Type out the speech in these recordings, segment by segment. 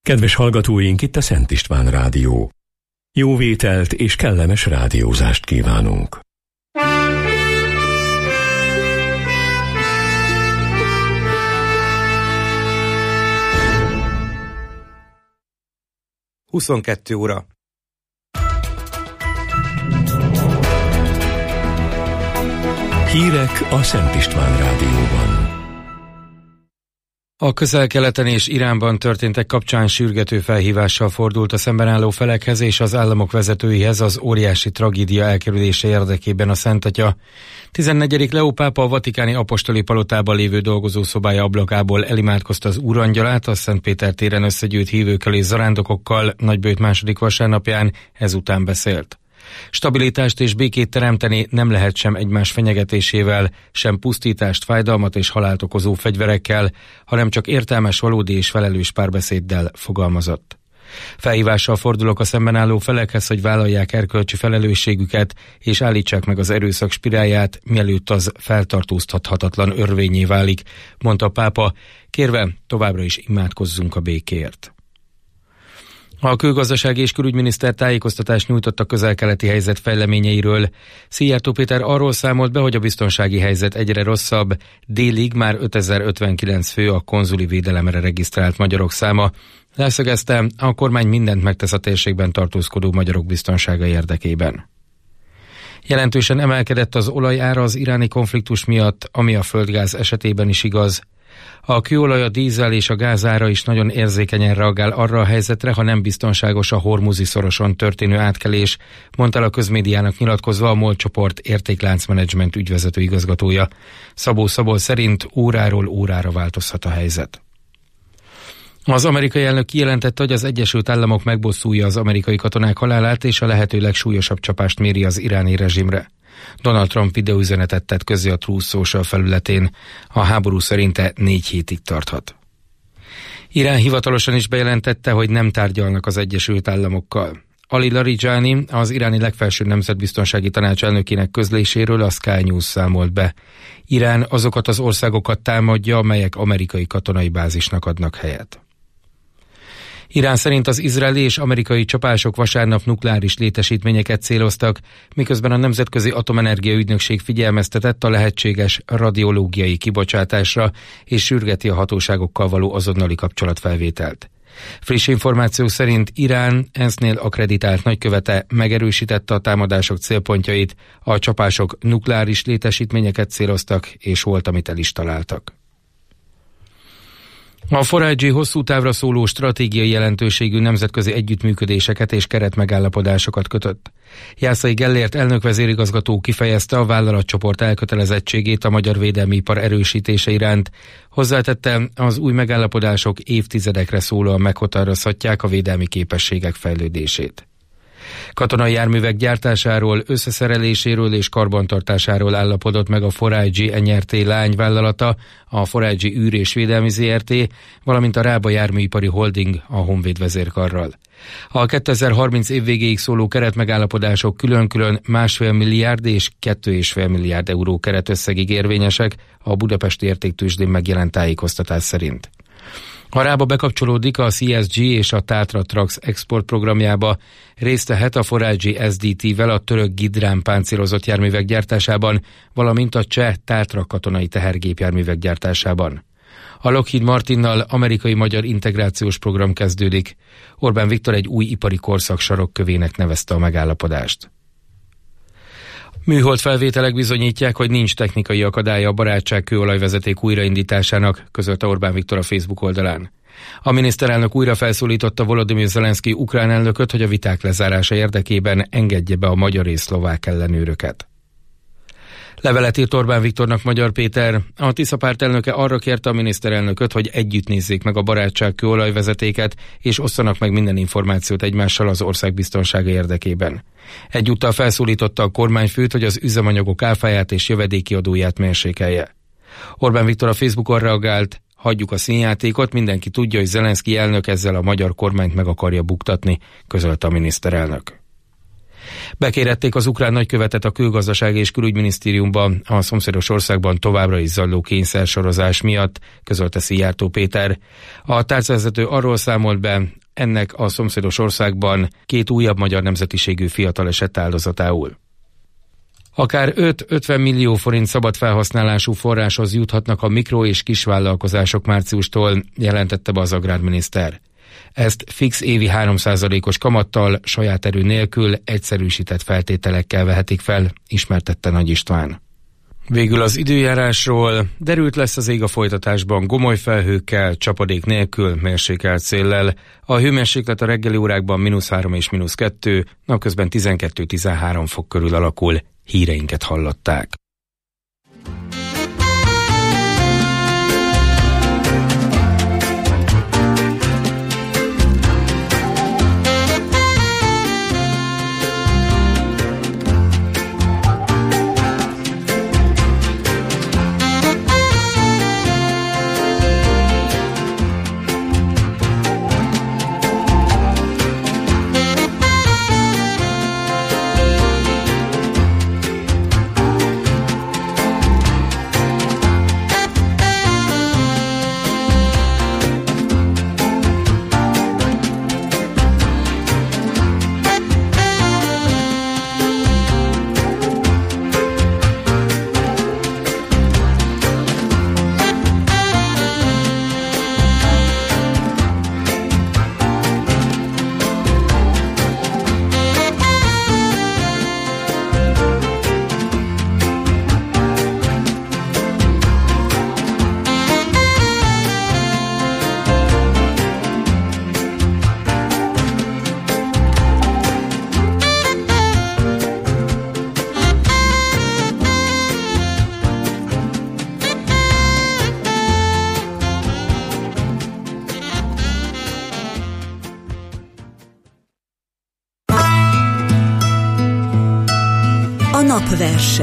Kedves hallgatóink, itt a Szent István Rádió. Jó vételt és kellemes rádiózást kívánunk. Huszonkettő óra. Hírek a Szent István Rádióban. A Közel-Keleten és Iránban történtek kapcsán sürgető felhívással fordult a szemben álló felekhez és az államok vezetőihez az óriási tragédia elkerülése érdekében a Szent Atya. 14. Leó pápa a vatikáni apostoli palotában lévő dolgozószobája ablakából elimádkozta az Úrangyalát, a Szent Péter téren összegyűjt hívőkkel és zarándokokkal nagybőjt második vasárnapján, ezután beszélt. Stabilitást és békét teremteni nem lehet sem egymás fenyegetésével, sem pusztítást, fájdalmat és halált okozó fegyverekkel, hanem csak értelmes, valódi és felelős párbeszéddel, fogalmazott. Felhívással fordulok a szemben álló felekhez, hogy vállalják erkölcsi felelősségüket és állítsák meg az erőszak spirálját, mielőtt az feltartóztathatatlan örvényé válik, mondta a pápa, kérve továbbra is imádkozzunk a békéért. A külgazdasági és külügyminiszter tájékoztatást nyújtott a közel-keleti helyzet fejleményeiről. Szijjártó Péter arról számolt be, hogy a biztonsági helyzet egyre rosszabb, délig már 5059 fő a konzuli védelemre regisztrált magyarok száma. Leszögezte, a kormány mindent megtesz a térségben tartózkodó magyarok biztonsága érdekében. Jelentősen emelkedett az olajára az iráni konfliktus miatt, ami a földgáz esetében is igaz. A kőolaj, a dízel és a gázára is nagyon érzékenyen reagál arra a helyzetre, ha nem biztonságos a Hormuzi szoroson történő átkelés, mondta el a közmédiának nyilatkozva a MOL csoport értékláncmenedzsment ügyvezető igazgatója. Szabó Szabol szerint óráról órára változhat a helyzet. Az amerikai elnök kijelentette, hogy az Egyesült Államok megbosszulja az amerikai katonák halálát és a lehető legsúlyosabb csapást méri az iráni rezsimre. Donald Trump videóüzenetet tett közzé a Truth Social felületén. A háború szerinte 4 hétig tarthat. Irán hivatalosan is bejelentette, hogy nem tárgyalnak az Egyesült Államokkal. Ali Larijani, az iráni legfelsőbb nemzetbiztonsági tanács elnökének közléséről a Sky News számolt be. Irán azokat az országokat támadja, amelyek amerikai katonai bázisnak adnak helyet. Irán szerint az izraeli és amerikai csapások vasárnap nukleáris létesítményeket céloztak, miközben a Nemzetközi Atomenergia Ügynökség figyelmeztetett a lehetséges radiológiai kibocsátásra és sürgeti a hatóságokkal való azonnali kapcsolatfelvételt. Friss információk szerint Irán ENSZ-nél akkreditált nagykövete megerősítette a támadások célpontjait, a csapások nukleáris létesítményeket céloztak és volt, amit el is találtak. A 4G hosszú távra szóló stratégiai jelentőségű nemzetközi együttműködéseket és keretmegállapodásokat kötött. Jászai Gellért elnök-vezérigazgató kifejezte a vállalatcsoport elkötelezettségét a magyar védelmi ipar erősítése iránt. Hozzátette, az új megállapodások évtizedekre szólóan meghatározhatják a védelmi képességek fejlődését. Katonai járművek gyártásáról, összeszereléséről és karbantartásáról állapodott meg a 4G NRT lányvállalata, a 4G űr- és védelmi ZRT, valamint a Rába Járműipari Holding a Honvéd vezérkarral. A 2030 év végéig szóló keretmegállapodások külön-külön 1,5 milliárd és 2,5 milliárd euró keretösszegig érvényesek a budapesti értéktőzsdén megjelent tájékoztatás szerint. A Rába bekapcsolódik a CSG és a Tatra Trax export programjába, részt vehet a 4G SDT-vel a török Gidrán páncélozott járművek gyártásában, valamint a cseh Tatra katonai tehergépjárművek gyártásában. A Lockheed Martinnal amerikai-magyar integrációs program kezdődik. Orbán Viktor egy új ipari korszak sarokkövének nevezte a megállapodást. Műhold felvételek bizonyítják, hogy nincs technikai akadálya a Barátság kőolajvezeték újraindításának, közölte Orbán Viktor a Facebook oldalán. A miniszterelnök újra felszólította Volodymyr Zelenszky ukrán elnököt, hogy a viták lezárása érdekében engedje be a magyar és szlovák ellenőröket. Levelet írt Orbán Viktornak Magyar Péter. A Tisza párt elnöke arra kérte a miniszterelnököt, hogy együtt nézzék meg a Barátság kőolajvezetéket, és osszanak meg minden információt egymással az ország biztonsága érdekében. Egyúttal felszólította a kormányfőt, hogy az üzemanyagok áfáját és jövedéki adóját mérsékelje. Orbán Viktor a Facebookon reagált: hagyjuk a színjátékot, mindenki tudja, hogy Zelenszky elnök ezzel a magyar kormányt meg akarja buktatni, közölte a miniszterelnök. Bekérették az ukrán nagykövetet a Külgazdasági és Külügyminisztériumba a szomszédos országban továbbra is zajló kényszersorozás miatt, közölte Szijjártó Péter. A tárcavezető arról számolt be, ennek a szomszédos országban 2 újabb magyar nemzetiségű fiatal esett áldozatául. Akár 5-50 millió forint szabad felhasználású forráshoz juthatnak a mikro- és kisvállalkozások márciustól, jelentette be az agrárminiszter. Ezt fix évi 3%-os kamattal, saját erő nélkül, egyszerűsített feltételekkel vehetik fel, ismertette Nagy István. Végül az időjárásról: derült lesz az ég a folytatásban, gomoly felhőkkel, csapadék nélkül, mérsékelt széllel. A hőmérséklet a reggeli órákban -3 és -2, napközben 12-13 fok körül alakul. Híreinket hallották. A napverse.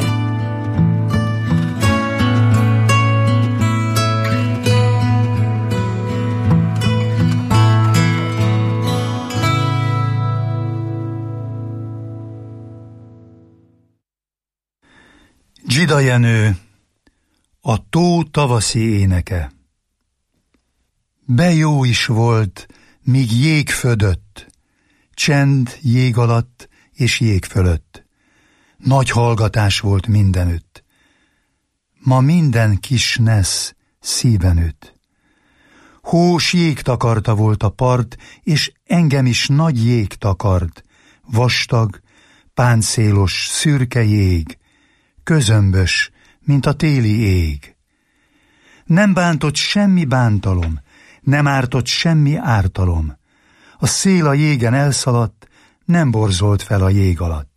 Dzsida Jenő, a tó tavaszi éneke. Jó is volt, míg jég födött, csend jég alatt és jég fölött. Nagy hallgatás volt mindenütt. Ma minden kis nesz szíven üt. Hós jégtakarta volt a part, és engem is nagy jég takart. Vastag, páncélos, szürke jég, közömbös, mint a téli ég. Nem bántott semmi bántalom, nem ártott semmi ártalom. A szél a jégen elszaladt, nem borzolt fel a jég alatt.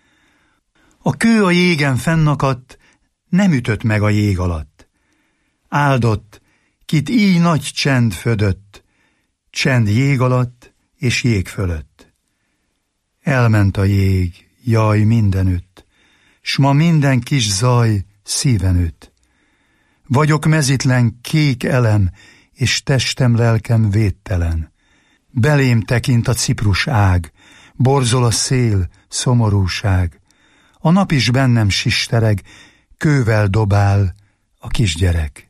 A kő a jégen fennakadt, nem ütött meg a jég alatt. Áldott, kit így nagy csend födött, csend jég alatt és jég fölött. Elment a jég, jaj mindenütt, s ma minden kis zaj szíven üt. Vagyok mezitlen kék elem, és testem lelkem védtelen. Belém tekint a ciprus ág, borzol a szél, szomorúság. A nap is bennem sistereg, kővel dobál a kisgyerek.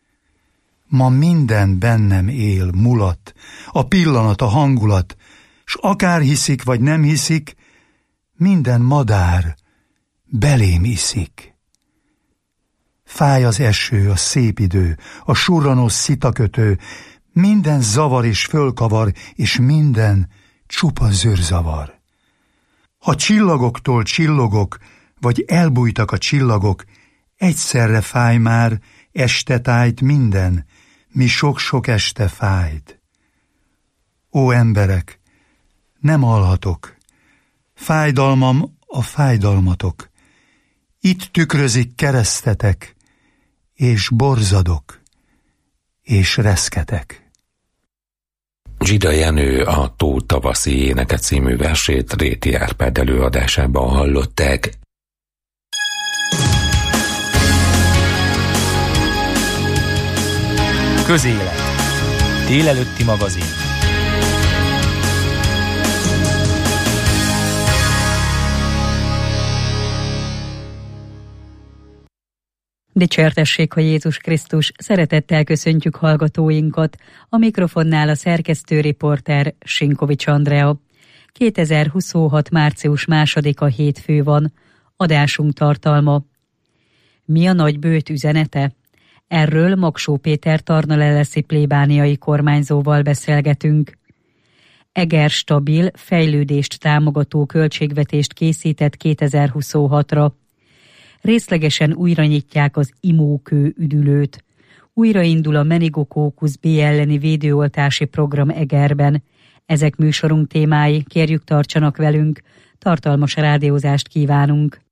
Ma minden bennem él, mulat, a pillanat, a hangulat, s akár hiszik vagy nem hiszik, minden madár belém iszik. Fáj az eső, a szép idő, a surranó szitakötő, minden zavar és fölkavar, és minden csupa zűrzavar. Ha csillagoktól csillogok, vagy elbújtak a csillagok, egyszerre fáj már, este tájt minden, mi sok-sok este fájt. Ó emberek, nem alhatok, fájdalmam a fájdalmatok, itt tükrözik keresztetek, és borzadok, és reszketek. Dzsida Jenő a Tó tavaszi éneke című versét Réti Árpád előadásában hallották. Közélet. Délelőtti magazin. Dicsértessék a Jézus Krisztus, szeretettel köszöntjük hallgatóinkat. A mikrofonnál a szerkesztő riporter Sinkovics Andrea. 2026. március 2-a hétfő van. Adásunk tartalma. Mi a nagybőjt üzenete? Erről Magsó Péter tarnaleleszi plébániai kormányzóval beszélgetünk. Eger stabil, fejlődést támogató költségvetést készített 2026-ra. Részlegesen újra nyitják az imókő üdülőt. Újraindul a meningokókusz B elleni védőoltási program Egerben. Ezek műsorunk témái, kérjük tartsanak velünk, tartalmas rádiózást kívánunk.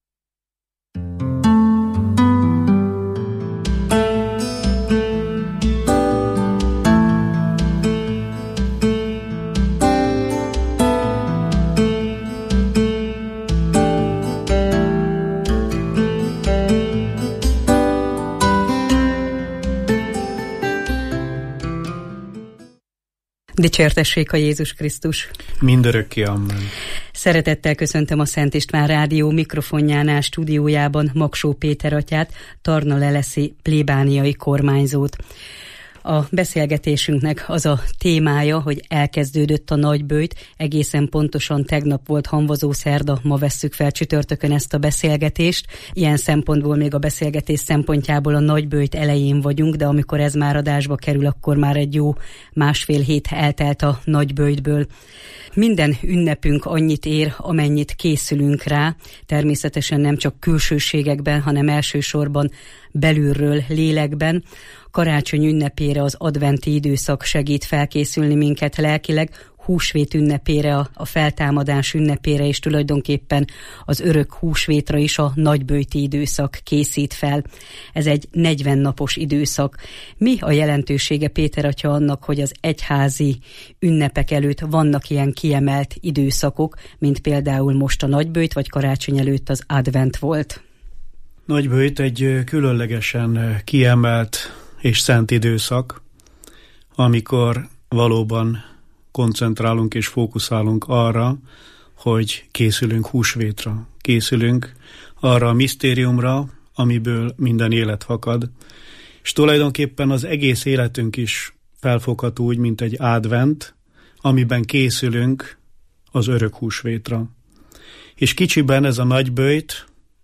Dicsértessék a Jézus Krisztus! Mindörökké amen. Szeretettel köszöntöm a Szent István Rádió mikrofonjánál stúdiójában Magsó Péter atyát, tarnaleleszi plébániai kormányzót. A beszélgetésünknek az a témája, hogy elkezdődött a nagyböjt, egészen pontosan tegnap volt hamvazó szerda, ma vesszük fel csütörtökön ezt a beszélgetést. Ilyen szempontból még a beszélgetés szempontjából a nagyböjt elején vagyunk, de amikor ez már adásba kerül, akkor már egy jó 1,5 hét eltelt a nagyböjtből. Minden ünnepünk annyit ér, amennyit készülünk rá, természetesen nem csak külsőségekben, hanem elsősorban belülről, lélekben. Karácsony ünnepére, az adventi időszak segít felkészülni minket lelkileg, húsvét ünnepére, a feltámadás ünnepére, és tulajdonképpen az örök húsvétra is a nagyböjti időszak készít fel. Ez egy 40 napos időszak. Mi a jelentősége, Péter atya, annak, hogy az egyházi ünnepek előtt vannak ilyen kiemelt időszakok, mint például most a nagyböjt, vagy karácsony előtt az advent volt? Nagyböjt egy különlegesen kiemelt és szent időszak, amikor valóban koncentrálunk és fókuszálunk arra, hogy készülünk húsvétra, készülünk arra a misztériumra, amiből minden élet fakad, és tulajdonképpen az egész életünk is felfogható úgy, mint egy advent, amiben készülünk az örök húsvétra. És kicsiben ez a nagyböjt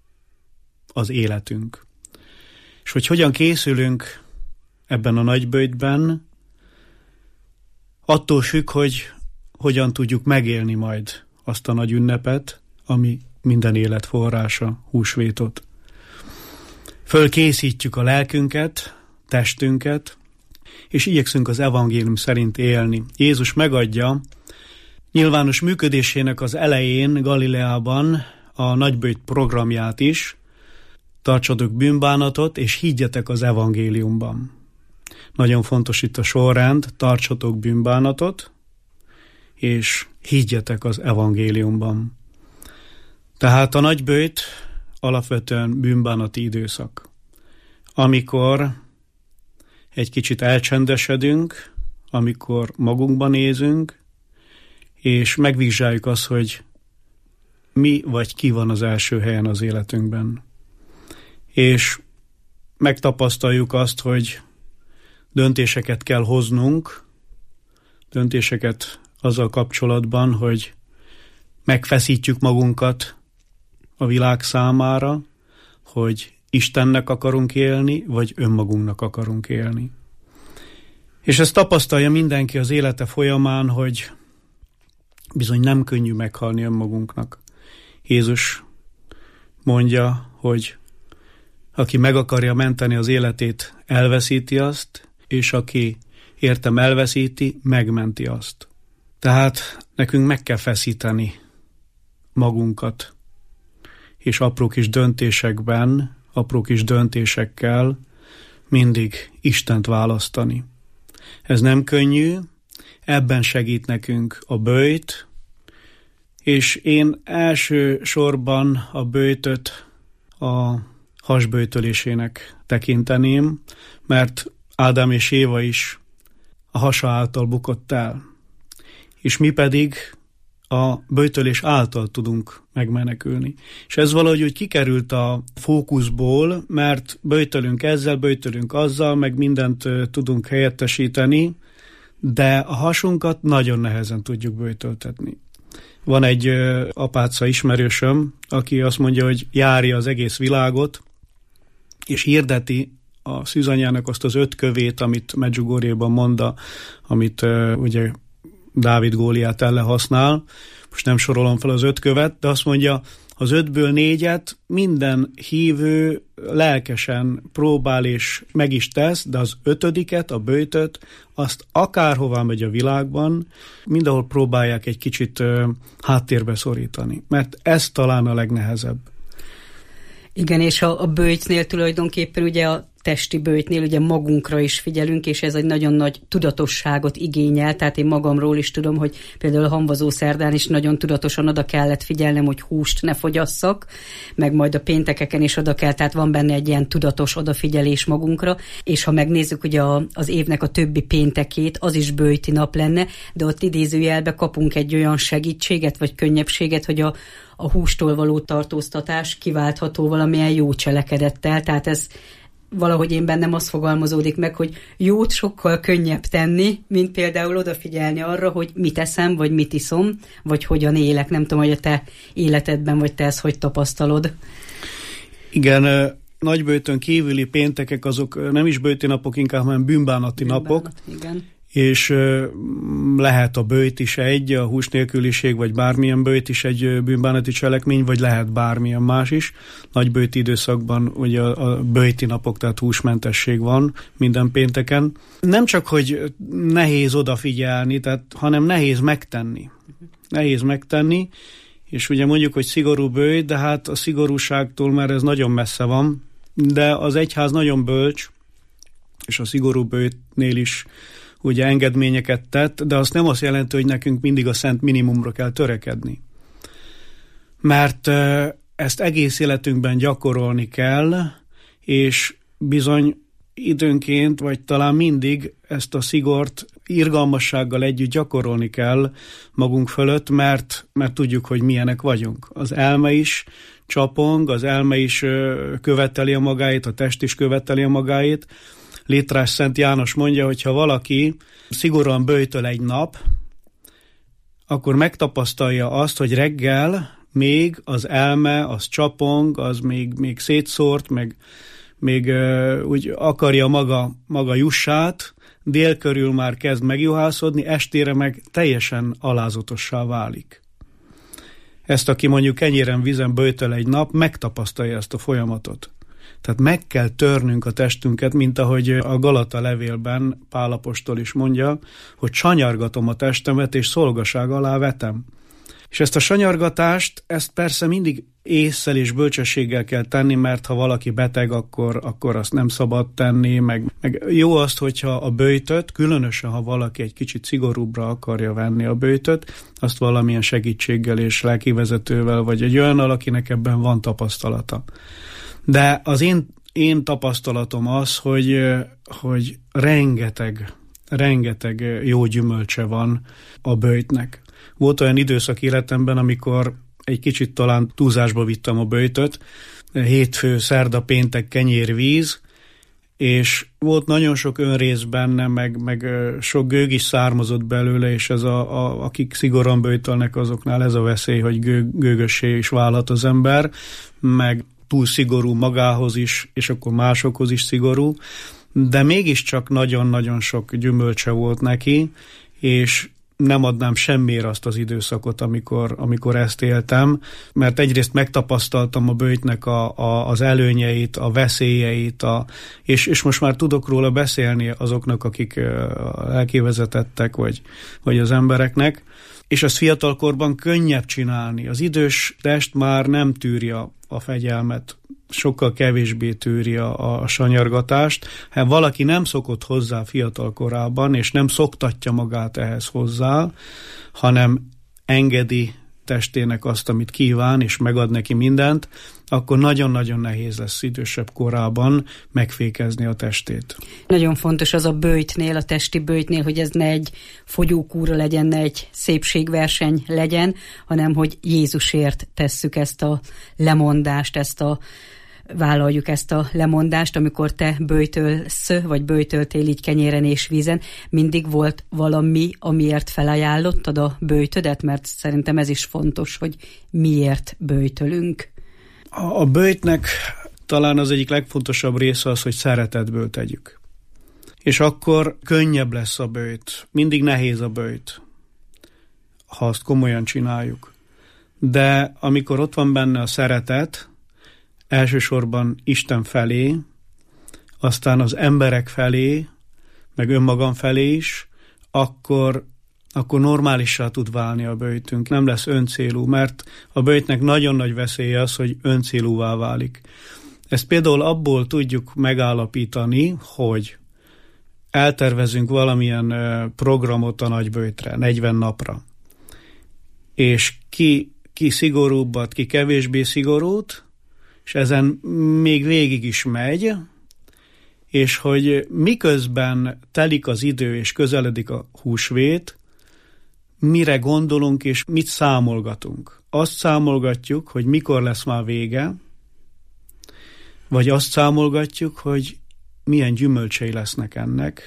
az életünk. És hogy hogyan készülünk ebben a nagyböjtben, attól függ, hogy hogyan tudjuk megélni majd azt a nagy ünnepet, ami minden élet forrása, húsvétot. Fölkészítjük a lelkünket, testünket, és igyekszünk az evangélium szerint élni. Jézus megadja nyilvános működésének az elején Galileában a nagyböjt programját is: tartsatok bűnbánatot, és higgyetek az evangéliumban. Nagyon fontos itt a sorrend: tartsatok bűnbánatot, és higgyetek az evangéliumban. Tehát a nagyböjt alapvetően bűnbánati időszak, amikor egy kicsit elcsendesedünk, amikor magunkban nézünk, és megvizsgáljuk azt, hogy mi vagy ki van az első helyen az életünkben. És megtapasztaljuk azt, hogy döntéseket kell hoznunk, döntéseket azzal kapcsolatban, hogy megfeszítjük magunkat a világ számára, hogy Istennek akarunk élni, vagy önmagunknak akarunk élni. És ezt tapasztalja mindenki az élete folyamán, hogy bizony nem könnyű meghalni önmagunknak. Jézus mondja, hogy aki meg akarja menteni az életét, elveszíti azt, és aki értem elveszíti, megmenti azt. Tehát nekünk meg kell feszíteni magunkat, és apró kis döntésekben, apró kis döntésekkel mindig Istent választani. Ez nem könnyű, ebben segít nekünk a böjt, és én elsősorban a böjtöt a hasböjtölésének tekinteném, mert Ádám és Éva is a hasa által bukott el. És mi pedig a böjtölés által tudunk megmenekülni. És ez valahogy úgy kikerült a fókuszból, mert böjtölünk ezzel, böjtölünk azzal, meg mindent tudunk helyettesíteni, de a hasunkat nagyon nehezen tudjuk böjtöltetni. Van egy apáca ismerősöm, aki azt mondja, hogy járja az egész világot, és hirdeti a szűzanyjának azt az 5 kövét, amit Medjugorjéban mond, amit ugye Dávid Góliát ellen használ. Most nem sorolom fel az 5 követ, de azt mondja, az 5-ből 4-et minden hívő lelkesen próbál és meg is tesz, de az 5-et, a böjtöt, azt akárhová megy a világban, mindenhol próbálják egy kicsit háttérbe szorítani, mert ez talán a legnehezebb. Igen, és a böjtnél tulajdonképpen ugye a testi böjtnél ugye magunkra is figyelünk, és ez egy nagyon nagy tudatosságot igényel, tehát én magamról is tudom, hogy például a hamvazó szerdán is nagyon tudatosan oda kellett figyelnem, hogy húst ne fogyasszak, meg majd a péntekeken is oda kell, tehát van benne egy ilyen tudatos odafigyelés magunkra, és ha megnézzük ugye az évnek a többi péntekét, az is böjti nap lenne, de ott idézőjelbe kapunk egy olyan segítséget, vagy könnyebbséget, hogy a hústól való tartóztatás kiváltható valamilyen jó cselekedettel, tehát ez valahogy én bennem az fogalmazódik meg, hogy jót sokkal könnyebb tenni, mint például odafigyelni arra, hogy mit eszem, vagy mit iszom, vagy hogyan élek. Nem tudom, hogy a te életedben, vagy te ezt hogy tapasztalod. Igen, nagyböjtön kívüli péntekek azok nem is böjti napok, inkább hanem bűnbánati napok. Igen. És lehet a böjt is a húsnélküliség, vagy bármilyen böjt is egy bűnbánati cselekmény, vagy lehet bármilyen más is. Nagy böjti időszakban ugye a böjti napok, tehát húsmentesség van minden pénteken. Nem csak, hogy nehéz odafigyelni, hanem nehéz megtenni. Nehéz megtenni, és ugye mondjuk, hogy szigorú böjt, de hát a szigorúságtól már ez nagyon messze van, de az egyház nagyon bölcs, és a szigorú böjtnél is ugye engedményeket tett, de azt nem azt jelenti, hogy nekünk mindig a szent minimumra kell törekedni. Mert ezt egész életünkben gyakorolni kell, és bizony időnként, vagy talán mindig ezt a szigort irgalmassággal együtt gyakorolni kell magunk fölött, mert tudjuk, hogy milyenek vagyunk. Az elme is csapong, az elme is követeli a magáét, a test is követeli a magáét. Létrás Szent János mondja, hogy ha valaki szigorúan böjtöl egy nap, akkor megtapasztalja azt, hogy reggel még az elme, az csapong, az még szétszórt, még úgy akarja maga jussát, dél körül már kezd megjuhászodni, estére meg teljesen alázatossá válik. Ezt, aki mondjuk kenyéren vízen böjtöl egy nap, megtapasztalja ezt a folyamatot. Tehát meg kell törnünk a testünket, mint ahogy a Galata levélben Pál apostol is mondja, hogy sanyargatom a testemet, és szolgaság alá vetem. És ezt a sanyargatást, ezt persze mindig ésszel és bölcsességgel kell tenni, mert ha valaki beteg, akkor azt nem szabad tenni, meg jó azt, hogyha a böjtöt, különösen ha valaki egy kicsit szigorúbbra akarja venni a böjtöt, azt valamilyen segítséggel és lelkivezetővel, vagy egy olyannal, akinek ebben van tapasztalata. De az én tapasztalatom az, hogy rengeteg jó gyümölcse van a böjtnek. Volt olyan időszak életemben, amikor egy kicsit talán túlzásba vittem a böjtöt, hétfő, szerda, péntek, kenyérvíz, és volt nagyon sok önrész benne, meg sok gőg is származott belőle, és ez akik szigorúan böjtölnek, azoknál ez a veszély, hogy gőgössé is válhat az ember, meg túl szigorú magához is, és akkor másokhoz is szigorú, de mégiscsak nagyon-nagyon sok gyümölcse volt neki, és nem adnám semmiért azt az időszakot, amikor ezt éltem, mert egyrészt megtapasztaltam a böjtnek az előnyeit, a veszélyeit, és most már tudok róla beszélni azoknak, akik lelkivezetettek, vagy az embereknek, és azt fiatalkorban könnyebb csinálni. Az idős test már nem tűrja a fegyelmet, sokkal kevésbé tűri a sanyargatást. Ha valaki nem szokott hozzá fiatal korában, és nem szoktatja magát ehhez hozzá, hanem engedi testének azt, amit kíván, és megad neki mindent, akkor nagyon-nagyon nehéz lesz idősebb korában megfékezni a testét. Nagyon fontos az a böjtnél, a testi böjtnél, hogy ez ne egy fogyókúra legyen, ne egy szépségverseny legyen, hanem hogy Jézusért tesszük ezt a lemondást, vállaljuk ezt a lemondást, amikor te böjtölsz, vagy böjtöltél így kenyéren és vízen, mindig volt valami, amiért felajánlottad a böjtödet, mert szerintem ez is fontos, hogy miért böjtölünk. A böjtnek talán az egyik legfontosabb része az, hogy szeretetből tegyük. És akkor könnyebb lesz a böjt. Mindig nehéz a böjt, ha azt komolyan csináljuk. De amikor ott van benne a szeretet, elsősorban Isten felé, aztán az emberek felé, meg önmagam felé is, akkor normálissá tud válni a böjtünk. Nem lesz öncélú, mert a böjtnek nagyon nagy veszélye az, hogy öncélúvá válik. Ezt például abból tudjuk megállapítani, hogy eltervezünk valamilyen programot a nagyböjtre, 40 napra. És ki szigorúbbat, ki kevésbé szigorút, és ezen még végig is megy, és hogy miközben telik az idő és közeledik a húsvét, mire gondolunk és mit számolgatunk. Azt számolgatjuk, hogy mikor lesz már vége, vagy azt számolgatjuk, hogy milyen gyümölcsei lesznek ennek,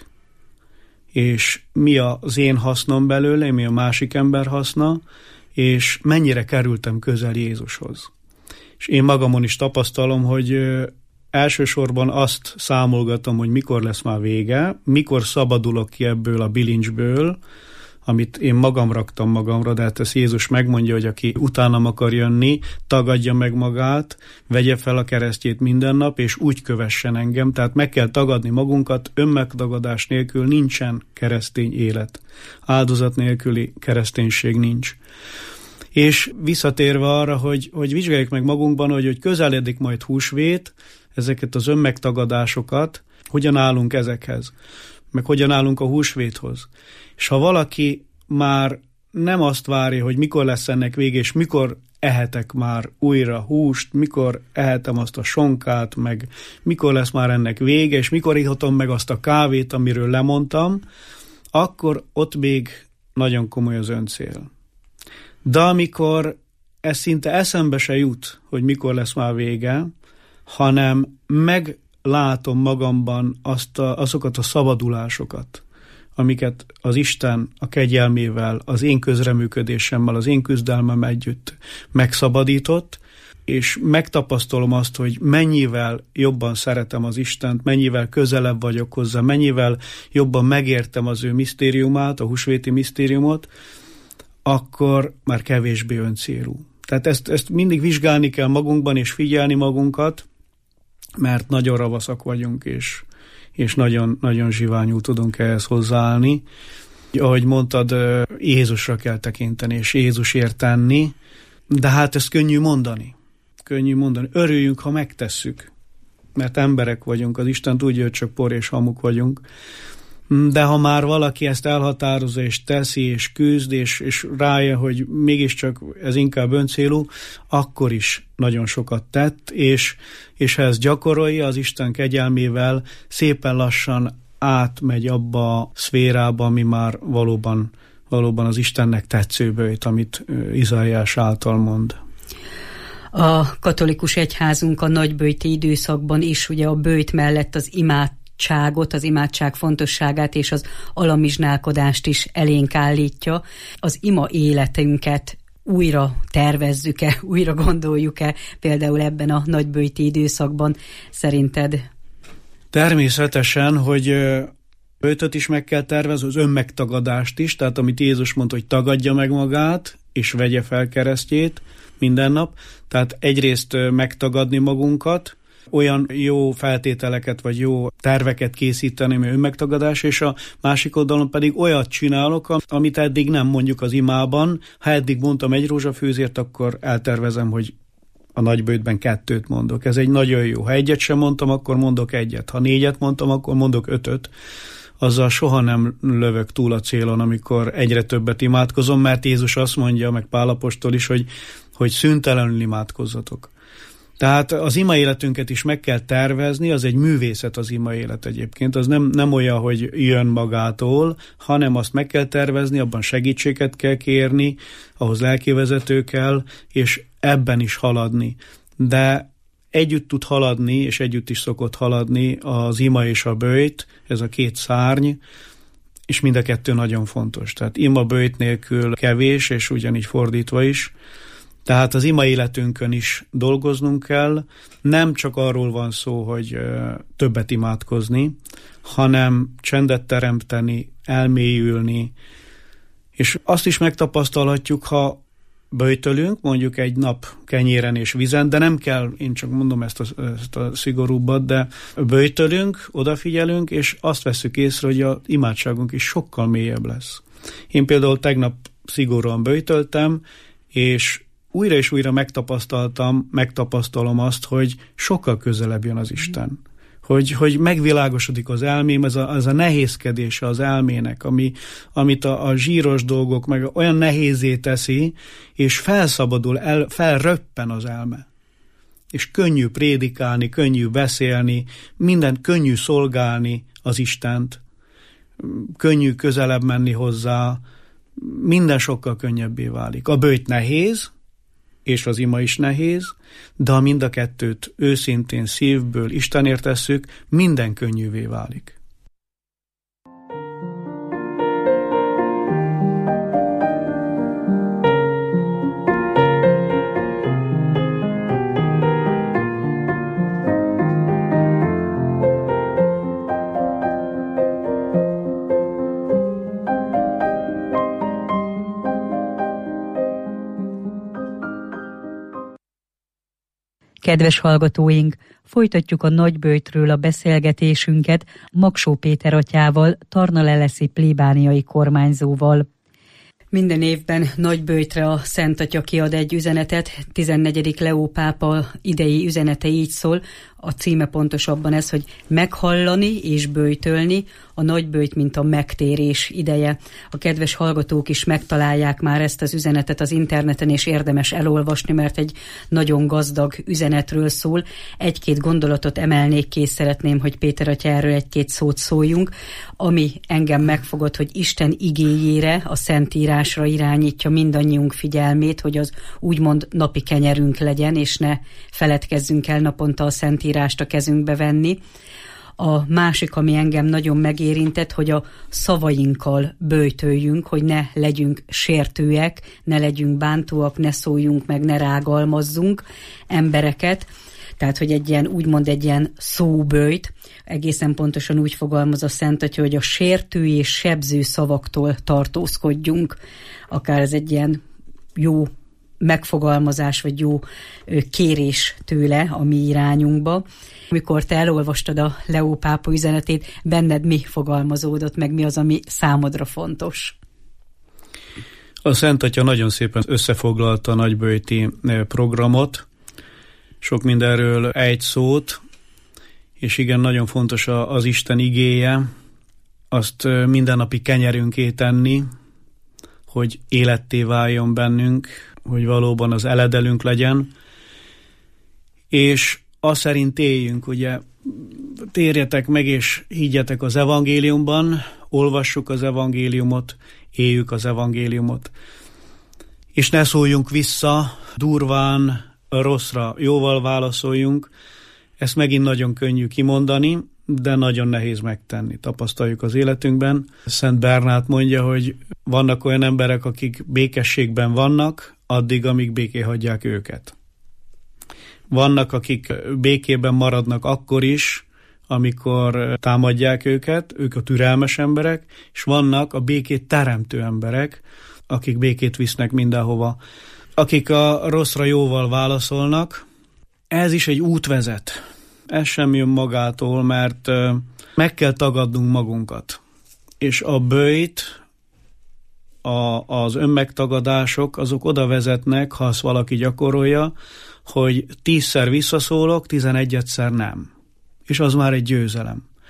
és mi az én hasznom belőle, mi a másik ember haszna, és mennyire kerültem közel Jézushoz. És én magamon is tapasztalom, hogy elsősorban azt számolgatom, hogy mikor lesz már vége, mikor szabadulok ki ebből a bilincsből, amit én magam raktam magamra, de hát ezt Jézus megmondja, hogy aki utánam akar jönni, tagadja meg magát, vegye fel a keresztjét minden nap, és úgy kövessen engem. Tehát meg kell tagadni magunkat, önmegtagadás nélkül nincsen keresztény élet. Áldozat nélküli kereszténység nincs. És visszatérve arra, hogy vizsgáljuk meg magunkban, hogy közeledik majd húsvét, ezeket az önmegtagadásokat, hogyan állunk ezekhez, meg hogyan állunk a húsvéthoz. És ha valaki már nem azt várja, hogy mikor lesz ennek vége, és mikor ehetek már újra húst, mikor ehetem azt a sonkát, meg mikor lesz már ennek vége, és mikor ihatom meg azt a kávét, amiről lemondtam, akkor ott még nagyon komoly az öncél. De amikor ez szinte eszembe se jut, hogy mikor lesz már vége, hanem meglátom magamban azokat a szabadulásokat, amiket az Isten a kegyelmével, az én közreműködésemmel, az én küzdelmem együtt megszabadított, és megtapasztalom azt, hogy mennyivel jobban szeretem az Istent, mennyivel közelebb vagyok hozzá, mennyivel jobban megértem az ő misztériumát, a húsvéti misztériumot, akkor már kevésbé öncélú. Tehát ezt mindig vizsgálni kell magunkban, és figyelni magunkat, mert nagyon ravaszak vagyunk, és nagyon, nagyon zsiványul tudunk ehhez hozzáállni. Ahogy mondtad, Jézusra kell tekinteni, és Jézusért tenni, de hát ezt könnyű mondani. Könnyű mondani. Örüljünk, ha megtesszük, mert emberek vagyunk, az Isten tudja, hogy csak por és hamuk vagyunk. De ha már valaki ezt elhatározza, és teszi, és küzd, és rájön, hogy mégiscsak ez inkább öncélú, akkor is nagyon sokat tett, és ha ezt gyakorolja az Isten kegyelmével, szépen lassan átmegy abba a szférába, ami már valóban az Istennek tetsző böjt, amit Izaiás által mond. A katolikus egyházunk a nagyböjti időszakban is ugye a böjt mellett az az imádság fontosságát és az alamizsnálkodást is elénk állítja. Az ima életünket újra tervezzük-e, újra gondoljuk-e például ebben a nagyböjti időszakban szerinted? Természetesen, hogy böjtöt is meg kell tervezni, az önmegtagadást is, tehát amit Jézus mondta, hogy tagadja meg magát, és vegye fel keresztjét minden nap. Tehát egyrészt megtagadni magunkat, olyan jó feltételeket, vagy jó terveket készíteni, ami önmegtagadás, és a másik oldalon pedig olyat csinálok, amit eddig nem, mondjuk az imában. Ha eddig mondtam egy rózsafűzért, akkor eltervezem, hogy a nagyböjtben 2 mondok. Ez egy nagyon jó. Ha 1 sem mondtam, akkor mondok 1. Ha 4 mondtam, akkor mondok 5. azzal soha nem lövök túl a célon, amikor egyre többet imádkozom, mert Jézus azt mondja, meg Pál apostol is, hogy szüntelenül imádkozzatok. Tehát az ima életünket is meg kell tervezni, az egy művészet az ima élet egyébként, az nem olyan, hogy jön magától, hanem azt meg kell tervezni, abban segítséget kell kérni, ahhoz lelkivezető kell, és ebben is haladni. De együtt tud haladni, és együtt is szokott haladni az ima és a böjt, ez a két szárny, és mind a kettő nagyon fontos. Tehát ima böjt nélkül kevés, és ugyanígy fordítva is. Tehát az ima életünkön is dolgoznunk kell, nem csak arról van szó, hogy többet imádkozni, hanem csendet teremteni, elmélyülni, és azt is megtapasztalhatjuk, ha böjtölünk, mondjuk egy nap kenyéren és vizen, de nem kell, én csak mondom ezt a szigorúbbat, de böjtölünk, odafigyelünk, és azt veszük észre, hogy az imádságunk is sokkal mélyebb lesz. Én például tegnap szigorúan böjtöltem, és újra megtapasztalom azt, hogy sokkal közelebb jön az Isten. Hogy megvilágosodik az elmém, ez a nehézkedése az elmének, amit a zsíros dolgok meg olyan nehézé teszi, és felszabadul, felröppen az elme. És könnyű prédikálni, könnyű beszélni, minden könnyű szolgálni az Istent, könnyű közelebb menni hozzá, minden sokkal könnyebbé válik. A böjt nehéz, és az ima is nehéz, de ha mind a kettőt őszintén szívből Istenért tesszük, minden könnyűvé válik. Kedves hallgatóink, folytatjuk a nagyböjtről a beszélgetésünket Magsó Péter atyával, tarnaleleszi plébániai kormányzóval. Minden évben nagyböjtre a Szent Atya kiad egy üzenetet, 14. Leó pápa idei üzenete így szól, a címe pontosabban ez, hogy meghallani és böjtölni, a nagyböjt, mint a megtérés ideje. A kedves hallgatók is megtalálják már ezt az üzenetet az interneten, és érdemes elolvasni, mert egy nagyon gazdag üzenetről szól. Egy-két gondolatot emelnék ki, és szeretném, hogy Péter atya erről egy-két szót szóljunk, ami engem megfogott, hogy Isten igéjére, a Szentírásra irányítja mindannyiunk figyelmét, hogy az úgymond napi kenyerünk legyen, és ne feledkezzünk el naponta a Szentírást a kezünkbe venni. A másik, ami engem nagyon megérintett, hogy a szavainkkal böjtöljünk, hogy ne legyünk sértőek, ne legyünk bántóak, ne szóljunk meg, ne rágalmazzunk embereket. Tehát, hogy egy ilyen szóböjt, egészen pontosan úgy fogalmaz a Szent Atya, hogy a sértő és sebző szavaktól tartózkodjunk. Akár ez egy ilyen jó megfogalmazás, vagy jó kérés tőle a mi irányunkba. Amikor te elolvastad a Leó pápa üzenetét, benned mi fogalmazódott meg, mi az, ami számodra fontos? A Szent Atya nagyon szépen összefoglalta a nagyböjti programot, sok mindenről egy szót, és igen, nagyon fontos az Isten igéje, azt mindennapi kenyerünké tenni, hogy életté váljon bennünk, hogy valóban az eledelünk legyen, és azt szerint éljünk, ugye, térjetek meg és higgyetek az evangéliumban, olvassuk az evangéliumot, éljük az evangéliumot, és ne szóljunk vissza, durván, rosszra jóval válaszoljunk. Ezt megint nagyon könnyű kimondani, de nagyon nehéz megtenni. Tapasztaljuk az életünkben. Szent Bernát mondja, hogy vannak olyan emberek, akik békességben vannak, addig, amíg béké hagyják őket. Vannak, akik békében maradnak akkor is, amikor támadják őket, ők a türelmes emberek, és vannak a békét teremtő emberek, akik békét visznek mindenhova. Akik a rosszra jóval válaszolnak, ez is egy út vezet. Ez sem jön magától, mert meg kell tagadnunk magunkat. És a böjt, az önmegtagadások, azok oda vezetnek, ha azt valaki gyakorolja, hogy 10-szer visszaszólok, 11-szer nem. És az már egy győzelem.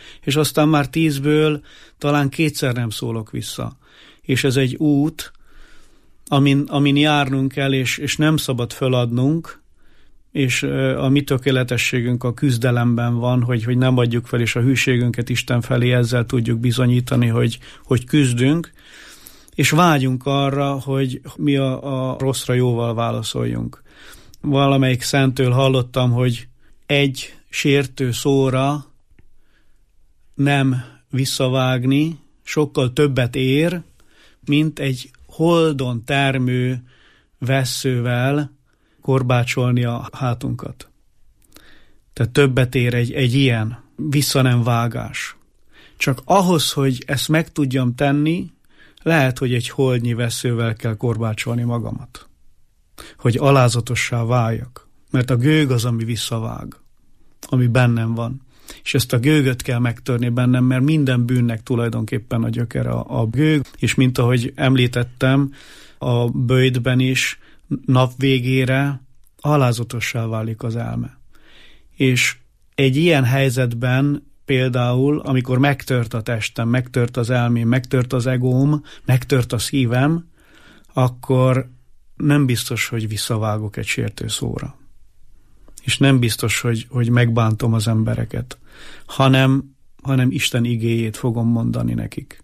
és aztán már 10-ből talán 2-szer nem szólok vissza. És ez egy út, amin járnunk kell, és nem szabad feladnunk, és a mi tökéletességünk a küzdelemben van, hogy nem adjuk fel, és a hűségünket Isten felé ezzel tudjuk bizonyítani, hogy küzdünk, és vágyunk arra, hogy mi a rosszra jóval válaszoljunk. Valamelyik szentől hallottam, hogy egy sértő szóra nem visszavágni sokkal többet ér, mint egy holdon termő vesszővel korbácsolni a hátunkat. Tehát többet ér egy ilyen vissza nem vágás. Csak ahhoz, hogy ezt meg tudjam tenni, lehet, hogy egy holdnyi vesszővel kell korbácsolni magamat. Hogy alázatossá váljak. Mert a gőg az, ami visszavág, ami bennem van. És ezt a gőgöt kell megtörni bennem, mert minden bűnnek tulajdonképpen a gyökere a gőg. És mint ahogy említettem, a böjtben is nap végére alázatossá válik az elme. És egy ilyen helyzetben például, amikor megtört a testem, megtört az elmém, megtört az egóm, megtört a szívem, akkor nem biztos, hogy visszavágok egy sértő szóra. És nem biztos, hogy megbántom az embereket, hanem Isten igéjét fogom mondani nekik.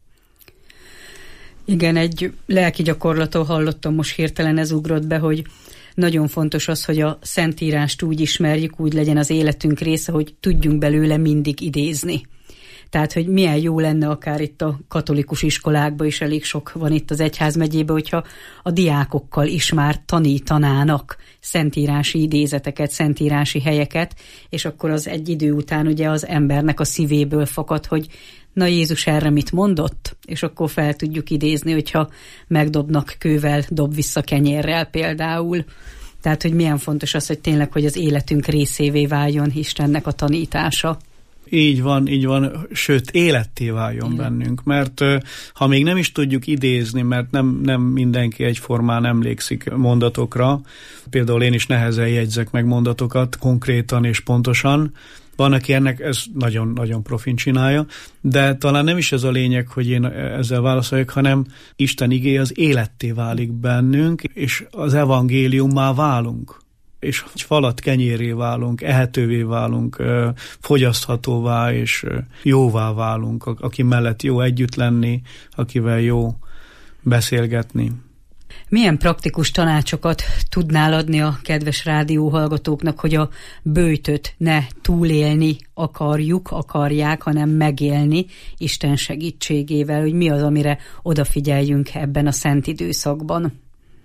Igen, egy lelki gyakorlattól hallottam, most hirtelen ez ugrott be, hogy nagyon fontos az, hogy a Szentírást úgy ismerjük, úgy legyen az életünk része, hogy tudjunk belőle mindig idézni. Tehát, hogy milyen jó lenne akár itt a katolikus iskolákban is, elég sok van itt az egyházmegyében, hogyha a diákokkal is már tanítanának szentírási idézeteket, szentírási helyeket, és akkor az egy idő után ugye az embernek a szívéből fakad, hogy na Jézus erre mit mondott? És akkor fel tudjuk idézni, hogyha megdobnak kővel, dob vissza kenyérrel például. Tehát, hogy milyen fontos az, hogy tényleg, hogy az életünk részévé váljon Istennek a tanítása. Így van, sőt, életté váljon bennünk, mert ha még nem is tudjuk idézni, mert nem mindenki egyformán emlékszik mondatokra, például én is nehezen jegyzek meg mondatokat konkrétan és pontosan, van, aki ennek ez nagyon-nagyon profin csinálja, de talán nem is ez a lényeg, hogy én ezzel válaszoljak, hanem Isten igéje az életté válik bennünk, és az evangéliummá válunk. És falat kenyéré válunk, ehetővé válunk, fogyaszthatóvá és jóvá válunk, aki mellett jó együtt lenni, akivel jó beszélgetni. Milyen praktikus tanácsokat tudnál adni a kedves rádióhallgatóknak, hogy a böjtöt ne túlélni akarják, hanem megélni Isten segítségével, hogy mi az, amire odafigyeljünk ebben a szent időszakban?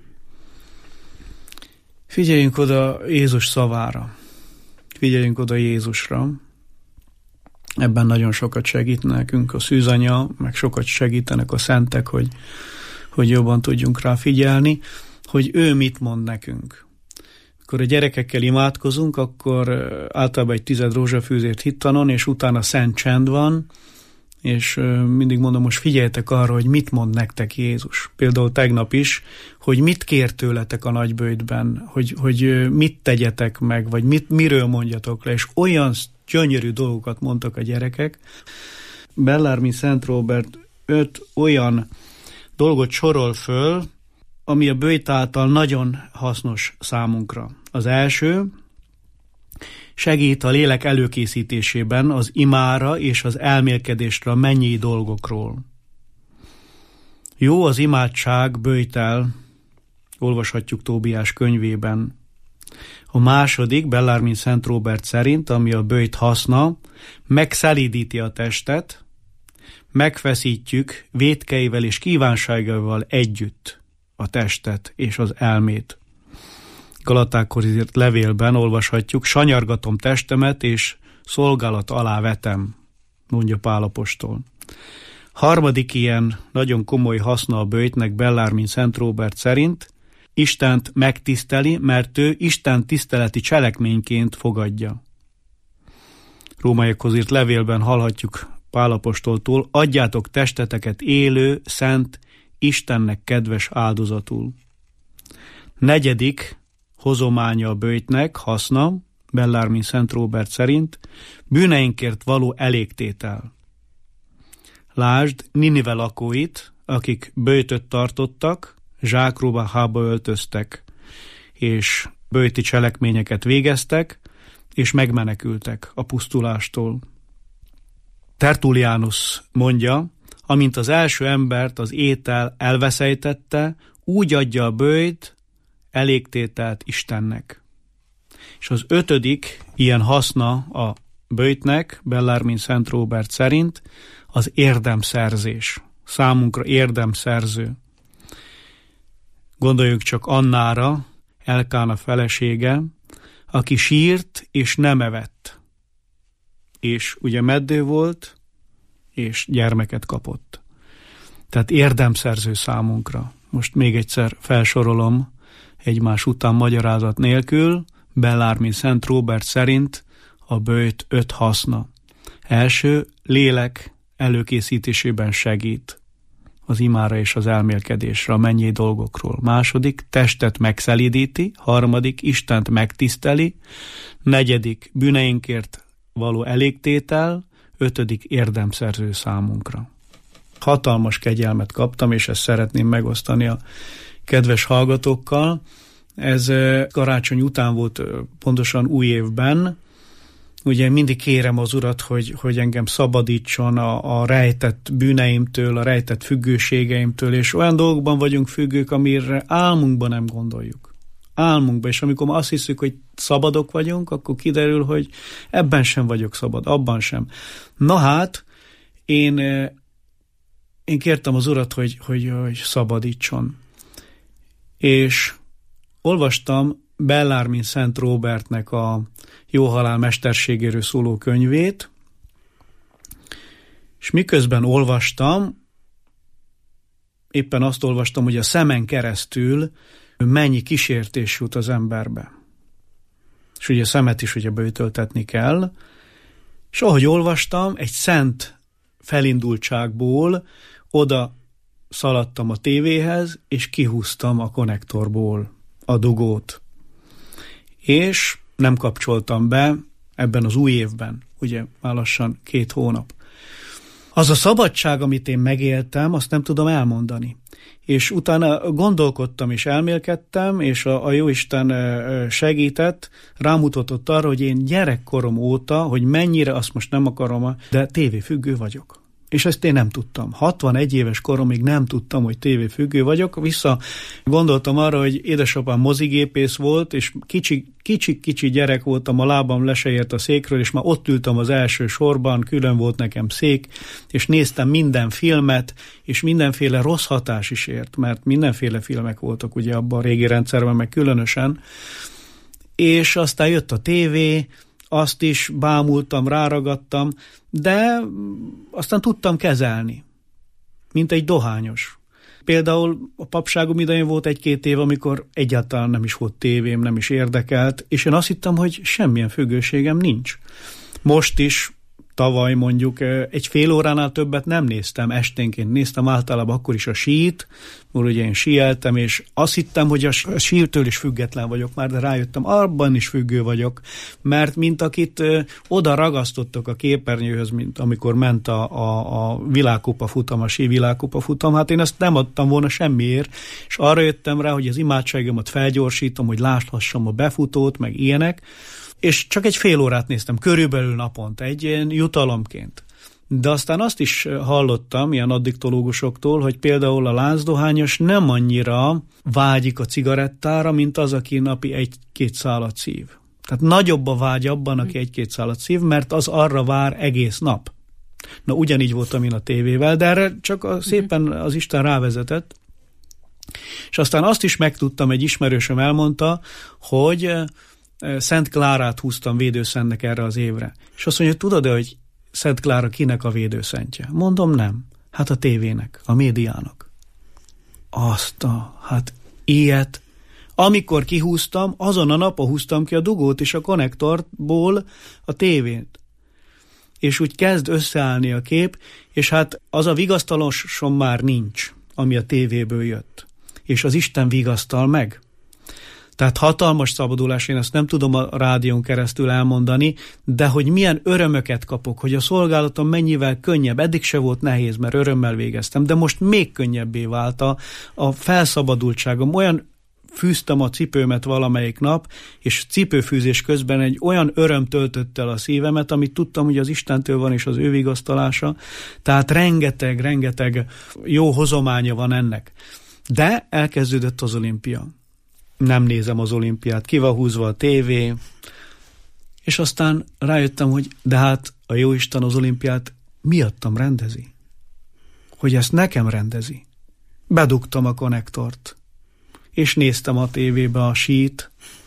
Figyeljünk oda Jézus szavára, figyeljünk oda Jézusra. Ebben nagyon sokat segít nekünk a szűzanya, meg sokat segítenek a szentek, hogy jobban tudjunk rá figyelni, hogy ő mit mond nekünk. Amikor a gyerekekkel imádkozunk, akkor általában egy 10 rózsafűzért hittanon, és utána szent csend van, és mindig mondom, most figyeljetek arra, hogy mit mond nektek Jézus. Például tegnap is, hogy mit kér tőletek a nagyböjtben, hogy mit tegyetek meg, vagy miről mondjatok le, és olyan gyönyörű dolgokat mondtak a gyerekek. Bellarmine Szent Róbert 5 olyan dolgot sorol föl, ami a böjt által nagyon hasznos számunkra. Az első, segít a lélek előkészítésében az imára és az elmélkedésre a mennyei dolgokról. Jó az imádság böjttel, olvashatjuk Tóbiás könyvében. A második, Bellarmine Szent Róbert szerint, ami a böjt haszna, megszelídíti a testet, megfeszítjük vétkeivel és kívánságaival együtt a testet és az elmét. Galatákhoz írt levélben olvashatjuk, sanyargatom testemet, és szolgálat alá vetem, mondja Pál apostol. Harmadik ilyen nagyon komoly haszna a böjtnek Bellarmine Szent Róbert szerint, Istent megtiszteli, mert ő Isten tiszteleti cselekményként fogadja. Rómaiakhoz írt levélben hallhatjuk Pál apostoltól, adjátok testeteket élő, szent, Istennek kedves áldozatul. Negyedik hozománya a böjtnek, haszna, Bellarmine Szent Róbert szerint, bűneinkért való elégtétel. Lásd Ninive lakóit, akik böjtöt tartottak, zsákruhába öltöztek, és böjti cselekményeket végeztek, és megmenekültek a pusztulástól. Tertullianus mondja, amint az első embert az étel elveszejtette, úgy adja a böjt elégtételt Istennek. És az 5. ilyen haszna a böjtnek, Bellarmine Szent Róbert szerint, az érdemszerzés. Számunkra érdemszerző. Gondoljunk csak Annára, Elkána felesége, aki sírt és nem evett. És ugye meddő volt, és gyermeket kapott. Tehát érdemszerző számunkra. Most még egyszer felsorolom egymás után magyarázat nélkül. Bellarmine Szent Róbert szerint a böjt 5 haszna. Első, lélek előkészítésében segít az imára és az elmélkedésre, a mennyei dolgokról. Második, testet megszelídíti. Harmadik, Istent megtiszteli. Negyedik, bűneinkért való elégtétel. 5. érdemszerző számunkra. Hatalmas kegyelmet kaptam, és ezt szeretném megosztani a kedves hallgatókkal. Ez karácsony után volt, pontosan új évben. Ugye mindig kérem az Urat, hogy engem szabadítson a rejtett bűneimtől, a rejtett függőségeimtől, és olyan dolgokban vagyunk függők, amire álmunkban nem gondoljuk. Álmunkban, és amikor azt hiszük, hogy szabadok vagyunk, akkor kiderül, hogy ebben sem vagyok szabad, abban sem. Na hát, én kértem az Urat, hogy szabadítson. És olvastam Bellarmine Szent Róbertnek a Jó halál mesterségéről szóló könyvét, és miközben olvastam, éppen azt olvastam, hogy a szemen keresztül mennyi kísértés jut az emberbe. És ugye a szemet is ugye böjtöltetni kell, és ahogy olvastam, egy szent felindultságból oda szaladtam a tévéhez, és kihúztam a konnektorból a dugót. És nem kapcsoltam be ebben az új évben, ugye már lassan 2 hónap. Az a szabadság, amit én megéltem, azt nem tudom elmondani. És utána gondolkodtam és elmélkedtem, és a Jóisten segített, rámutatott arra, hogy én gyerekkorom óta, hogy mennyire, azt most nem akarom, de tévéfüggő vagyok. És ezt én nem tudtam. 61 éves koromig nem tudtam, hogy tévéfüggő vagyok. Vissza gondoltam arra, hogy édesapám mozigépész volt, és kicsi gyerek voltam, a lábam le se ért a székről, és már ott ültem az első sorban, külön volt nekem szék, és néztem minden filmet, és mindenféle rossz hatás is ért, mert mindenféle filmek voltak ugye abban a régi rendszerben, meg különösen. És aztán jött a tévé, azt is bámultam, ráragadtam, de aztán tudtam kezelni, mint egy dohányos. Például a papságom idején volt 1-2 év, amikor egyáltalán nem is volt tévém, nem is érdekelt, és én azt hittem, hogy semmilyen függőségem nincs. Most is, tavaly mondjuk egy fél óránál többet nem néztem, esténként néztem általában akkor is a sít, mert ugye én síeltem, és azt hittem, hogy a sírtől is független vagyok már, de rájöttem, abban is függő vagyok, mert mint akit oda ragasztottak a képernyőhöz, mint amikor ment a világkupa futam, a sí világkupa futam, hát én ezt nem adtam volna semmiért, és arra jöttem rá, hogy az imádságomat felgyorsítom, hogy láthassam a befutót, meg ilyenek, és csak egy fél órát néztem, körülbelül naponta, egy ilyen jutalomként. De aztán azt is hallottam ilyen addiktológusoktól, hogy például a láncdohányos nem annyira vágyik a cigarettára, mint az, aki napi 1-2 szálat szív. Tehát nagyobb a vágy abban, aki 1-2 szálat szív, mert az arra vár egész nap. Na, ugyanígy voltam én a tévével, de erre csak szépen az Isten rávezetett. És aztán azt is megtudtam, egy ismerősöm elmondta, hogy Szent Klárát húztam védőszentnek erre az évre. És azt mondja, tudod-e, hogy Szent Klára kinek a védőszentje? Mondom, nem. Hát a tévének, a médiának. Hát ilyet. Amikor kihúztam, azon a napon húztam ki a dugót és a konnektorból a tévét. És úgy kezd összeállni a kép, és hát az a vigasztalosom már nincs, ami a tévéből jött. És az Isten vigasztal meg. Tehát hatalmas szabadulás, én ezt nem tudom a rádión keresztül elmondani, de hogy milyen örömöket kapok, hogy a szolgálatom mennyivel könnyebb. Eddig se volt nehéz, mert örömmel végeztem, de most még könnyebbé vált a felszabadultságom. Olyan fűztem a cipőmet valamelyik nap, és cipőfűzés közben egy olyan öröm töltött el a szívemet, amit tudtam, hogy az Istentől van, és az ő vigasztalása. Tehát rengeteg jó hozománya van ennek. De elkezdődött az olimpia. Nem nézem az olimpiát, ki van húzva a tévé, és aztán rájöttem, hogy de hát a Jóisten az olimpiát miattam rendezi. Hogy ezt nekem rendezi. Bedugtam a konnektort, és néztem a tévébe a sít,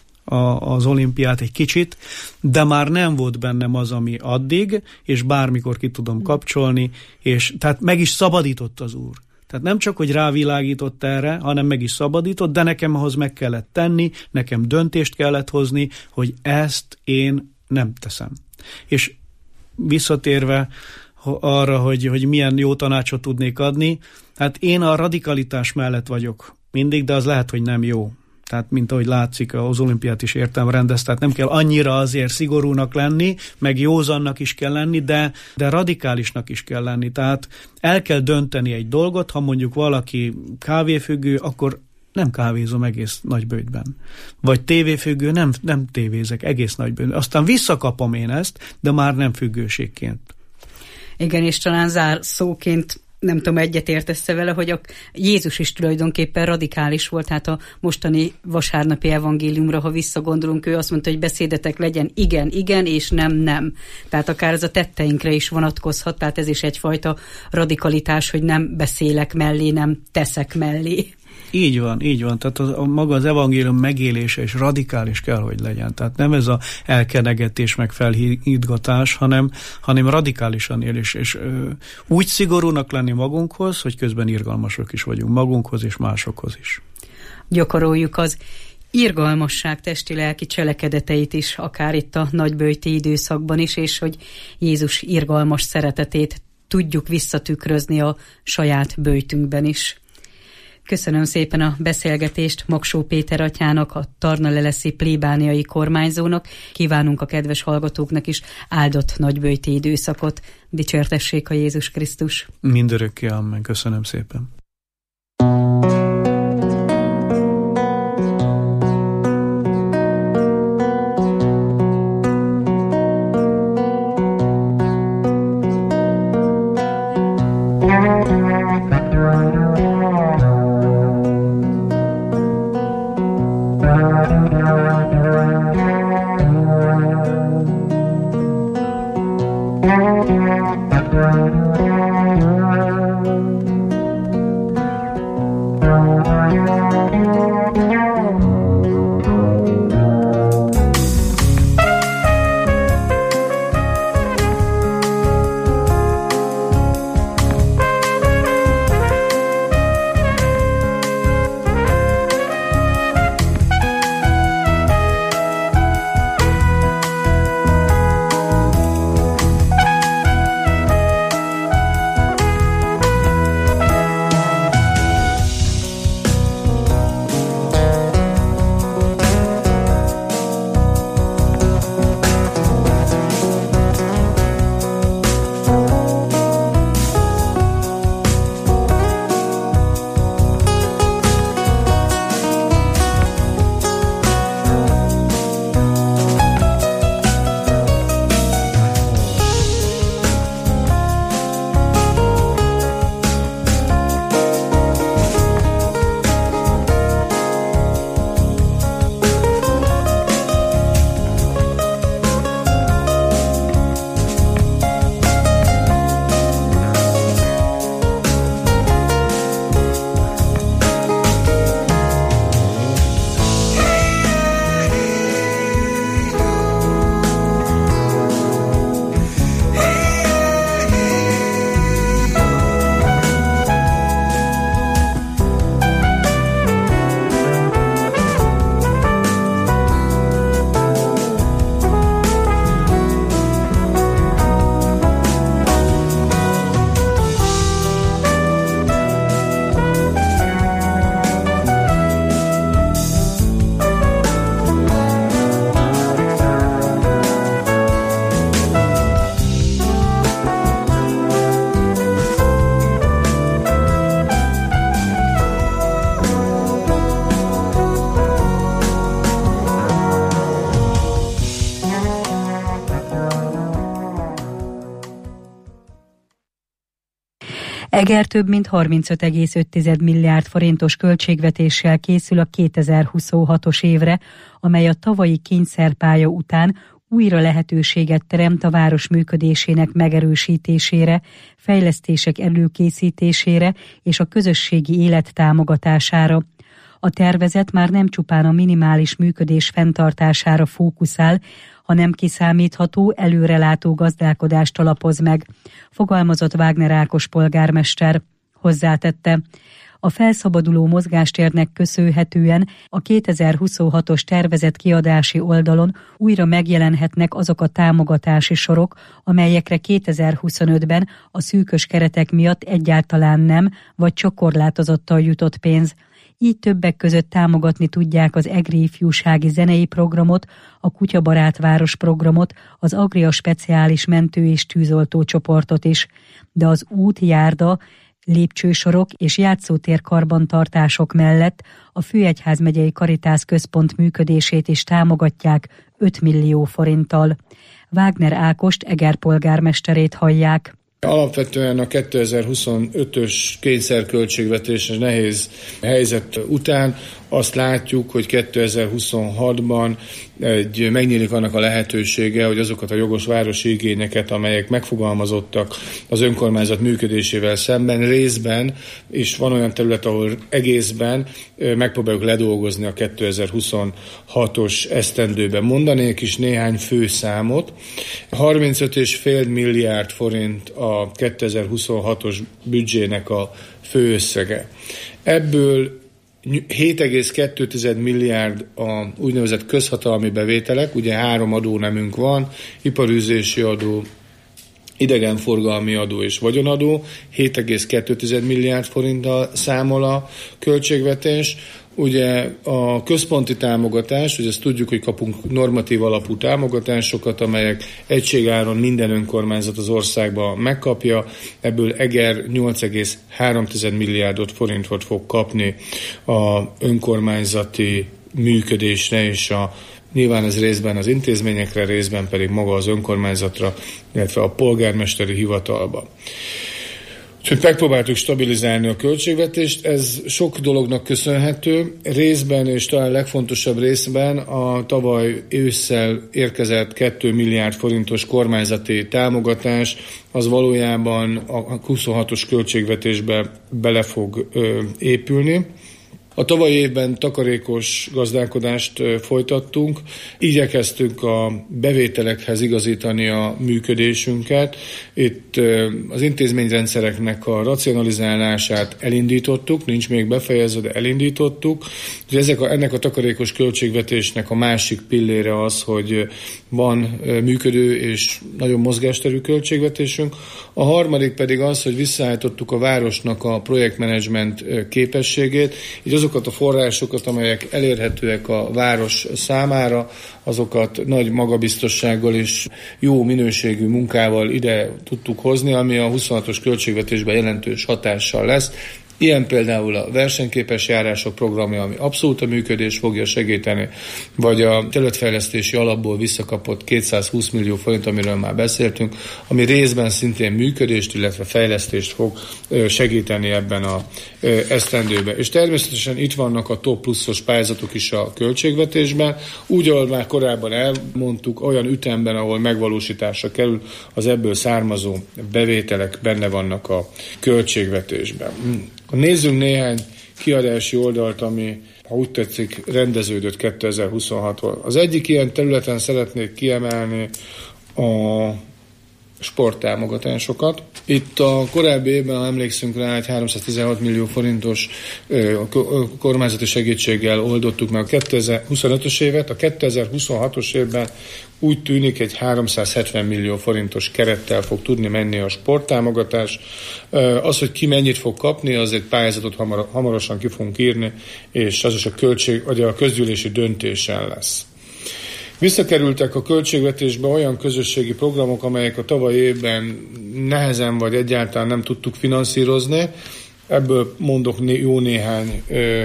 az olimpiát egy kicsit, de már nem volt bennem az, ami addig, és bármikor ki tudom kapcsolni, és tehát meg is szabadított az Úr. Tehát nem csak, hogy rávilágított erre, hanem meg is szabadított, de nekem ahhoz meg kellett tenni, nekem döntést kellett hozni, hogy ezt én nem teszem. És visszatérve arra, hogy milyen jó tanácsot tudnék adni, hát én a radikalitás mellett vagyok mindig, de az lehet, hogy nem jó. Tehát, mint ahogy látszik, az olimpiát is értelmrendez, tehát nem kell annyira azért szigorúnak lenni, meg józannak is kell lenni, de radikálisnak is kell lenni. Tehát el kell dönteni egy dolgot, ha mondjuk valaki kávéfüggő, akkor nem kávézom egész Nagyböjtben. Vagy tévéfüggő, nem tévézek egész Nagyböjtben. Aztán visszakapom én ezt, de már nem függőségként. Igen, és talán zárszóként nem tudom, egyetértesz vele, hogy a Jézus is tulajdonképpen radikális volt, hát a mostani vasárnapi evangéliumra, ha visszagondolunk, ő azt mondta, hogy beszédetek legyen igen, igen, és nem, nem. Tehát akár ez a tetteinkre is vonatkozhat, tehát ez is egyfajta radikalitás, hogy nem beszélek mellé, nem teszek mellé. Így van. Tehát maga az evangélium megélése és radikális kell, hogy legyen. Tehát nem ez a elkenegetés meg felhídgatás, hanem radikálisan él, és úgy szigorúnak lenni magunkhoz, hogy közben irgalmasok is vagyunk magunkhoz és másokhoz is. Gyakoroljuk az irgalmasság testi-lelki cselekedeteit is, akár itt a nagyböjti időszakban is, és hogy Jézus irgalmas szeretetét tudjuk visszatükrözni a saját böjtünkben is. Köszönöm szépen a beszélgetést Magsó Péter atyának, a tarnaleleszi plébániai kormányzónak. Kívánunk a kedves hallgatóknak is áldott nagyböjti időszakot. Dicsértessék a Jézus Krisztus. Mindörökké, amen. Köszönöm szépen. Eger több mint 35,5 milliárd forintos költségvetéssel készül a 2026-os évre, amely a tavalyi kényszerpálya után újra lehetőséget teremt a város működésének megerősítésére, fejlesztések előkészítésére és a közösségi élet támogatására. A tervezet már nem csupán a minimális működés fenntartására fókuszál, hanem kiszámítható, előrelátó gazdálkodást alapoz meg, fogalmazott Wagner Ákos polgármester. Hozzátette, a felszabaduló mozgástérnek köszönhetően a 2026-os tervezett kiadási oldalon újra megjelenhetnek azok a támogatási sorok, amelyekre 2025-ben a szűkös keretek miatt egyáltalán nem, vagy csak korlátozottan jutott pénz. Így többek között támogatni tudják az EGRI ifjúsági zenei programot, a Kutyabarát város programot, az Agria speciális mentő- és tűzoltó csoportot is. De az út, járda, lépcsősorok és játszótér karbantartások mellett a Főegyházmegyei Karitász Központ működését is támogatják 5 millió forinttal. Wagner Ákost, Eger polgármesterét hallják. Alapvetően a 2025-ös kényszerköltségvetés nehéz helyzet után azt látjuk, hogy 2026-ban megnyílik annak a lehetősége, hogy azokat a jogos városi igényeket, amelyek megfogalmazottak az önkormányzat működésével szemben, részben, és van olyan terület, ahol egészben megpróbáljuk ledolgozni a 2026-os esztendőben. Mondanék is néhány fő számot. 35,5 milliárd forint a 2026-os büdzsének a fő összege. Ebből 7,2 milliárd a úgynevezett közhatalmi bevételek, ugye 3 adónemünk van, iparűzési adó, idegenforgalmi adó és vagyonadó, 7,2 milliárd forinttal számol a költségvetés. Ugye a központi támogatás, ugye ezt tudjuk, hogy kapunk normatív alapú támogatásokat, amelyek egységáron minden önkormányzat az országban megkapja, ebből Eger 8,3 milliárdot forintot fog kapni a önkormányzati működésre, és nyilván ez részben az intézményekre, részben pedig maga az önkormányzatra, illetve a polgármesteri hivatalba. Úgyhogy megpróbáltuk stabilizálni a költségvetést, ez sok dolognak köszönhető, részben és talán legfontosabb részben a tavaly ősszel érkezett 2 milliárd forintos kormányzati támogatás, az valójában a 26-os költségvetésbe bele fog épülni. A tavalyi évben takarékos gazdálkodást folytattunk, igyekeztünk a bevételekhez igazítani a működésünket. Itt az intézményrendszereknek a racionalizálását elindítottuk, nincs még befejezve, de elindítottuk. Ennek a takarékos költségvetésnek a másik pillére az, hogy van működő és nagyon mozgásterű költségvetésünk. A harmadik pedig az, hogy visszaállítottuk a városnak a projektmenedzsment képességét, így azokat a forrásokat, amelyek elérhetőek a város számára, azokat nagy magabiztossággal és jó minőségű munkával ide tudtuk hozni, ami a 26-os költségvetésben jelentős hatással lesz. Ilyen például a versenyképes járások programja, ami abszolút a működés fogja segíteni, vagy a területfejlesztési alapból visszakapott 220 millió forint, amiről már beszéltünk, ami részben szintén működést, illetve fejlesztést fog segíteni ebben az esztendőben. És természetesen itt vannak a top pluszos pályázatok is a költségvetésben, úgy, ahogy már korábban elmondtuk, olyan ütemben, ahol megvalósításra kerül, az ebből származó bevételek benne vannak a költségvetésben. Nézzünk néhány kiadási oldalt, ami, ha úgy tetszik, rendeződött 2026-tól. Az egyik ilyen területen szeretnék kiemelni a sporttámogatásokat. Itt a korábbi évben, ha emlékszünk rá, egy 316 millió forintos kormányzati segítséggel oldottuk meg a 2025-ös évet. A 2026-os évben úgy tűnik, egy 370 millió forintos kerettel fog tudni menni a sporttámogatás. Az, hogy ki mennyit fog kapni, az egy pályázatot hamarosan ki fogunk írni, és az is a közgyűlési döntésen lesz. Visszakerültek a költségvetésbe olyan közösségi programok, amelyek a tavalyi évben nehezen vagy egyáltalán nem tudtuk finanszírozni. Ebből mondok jó néhány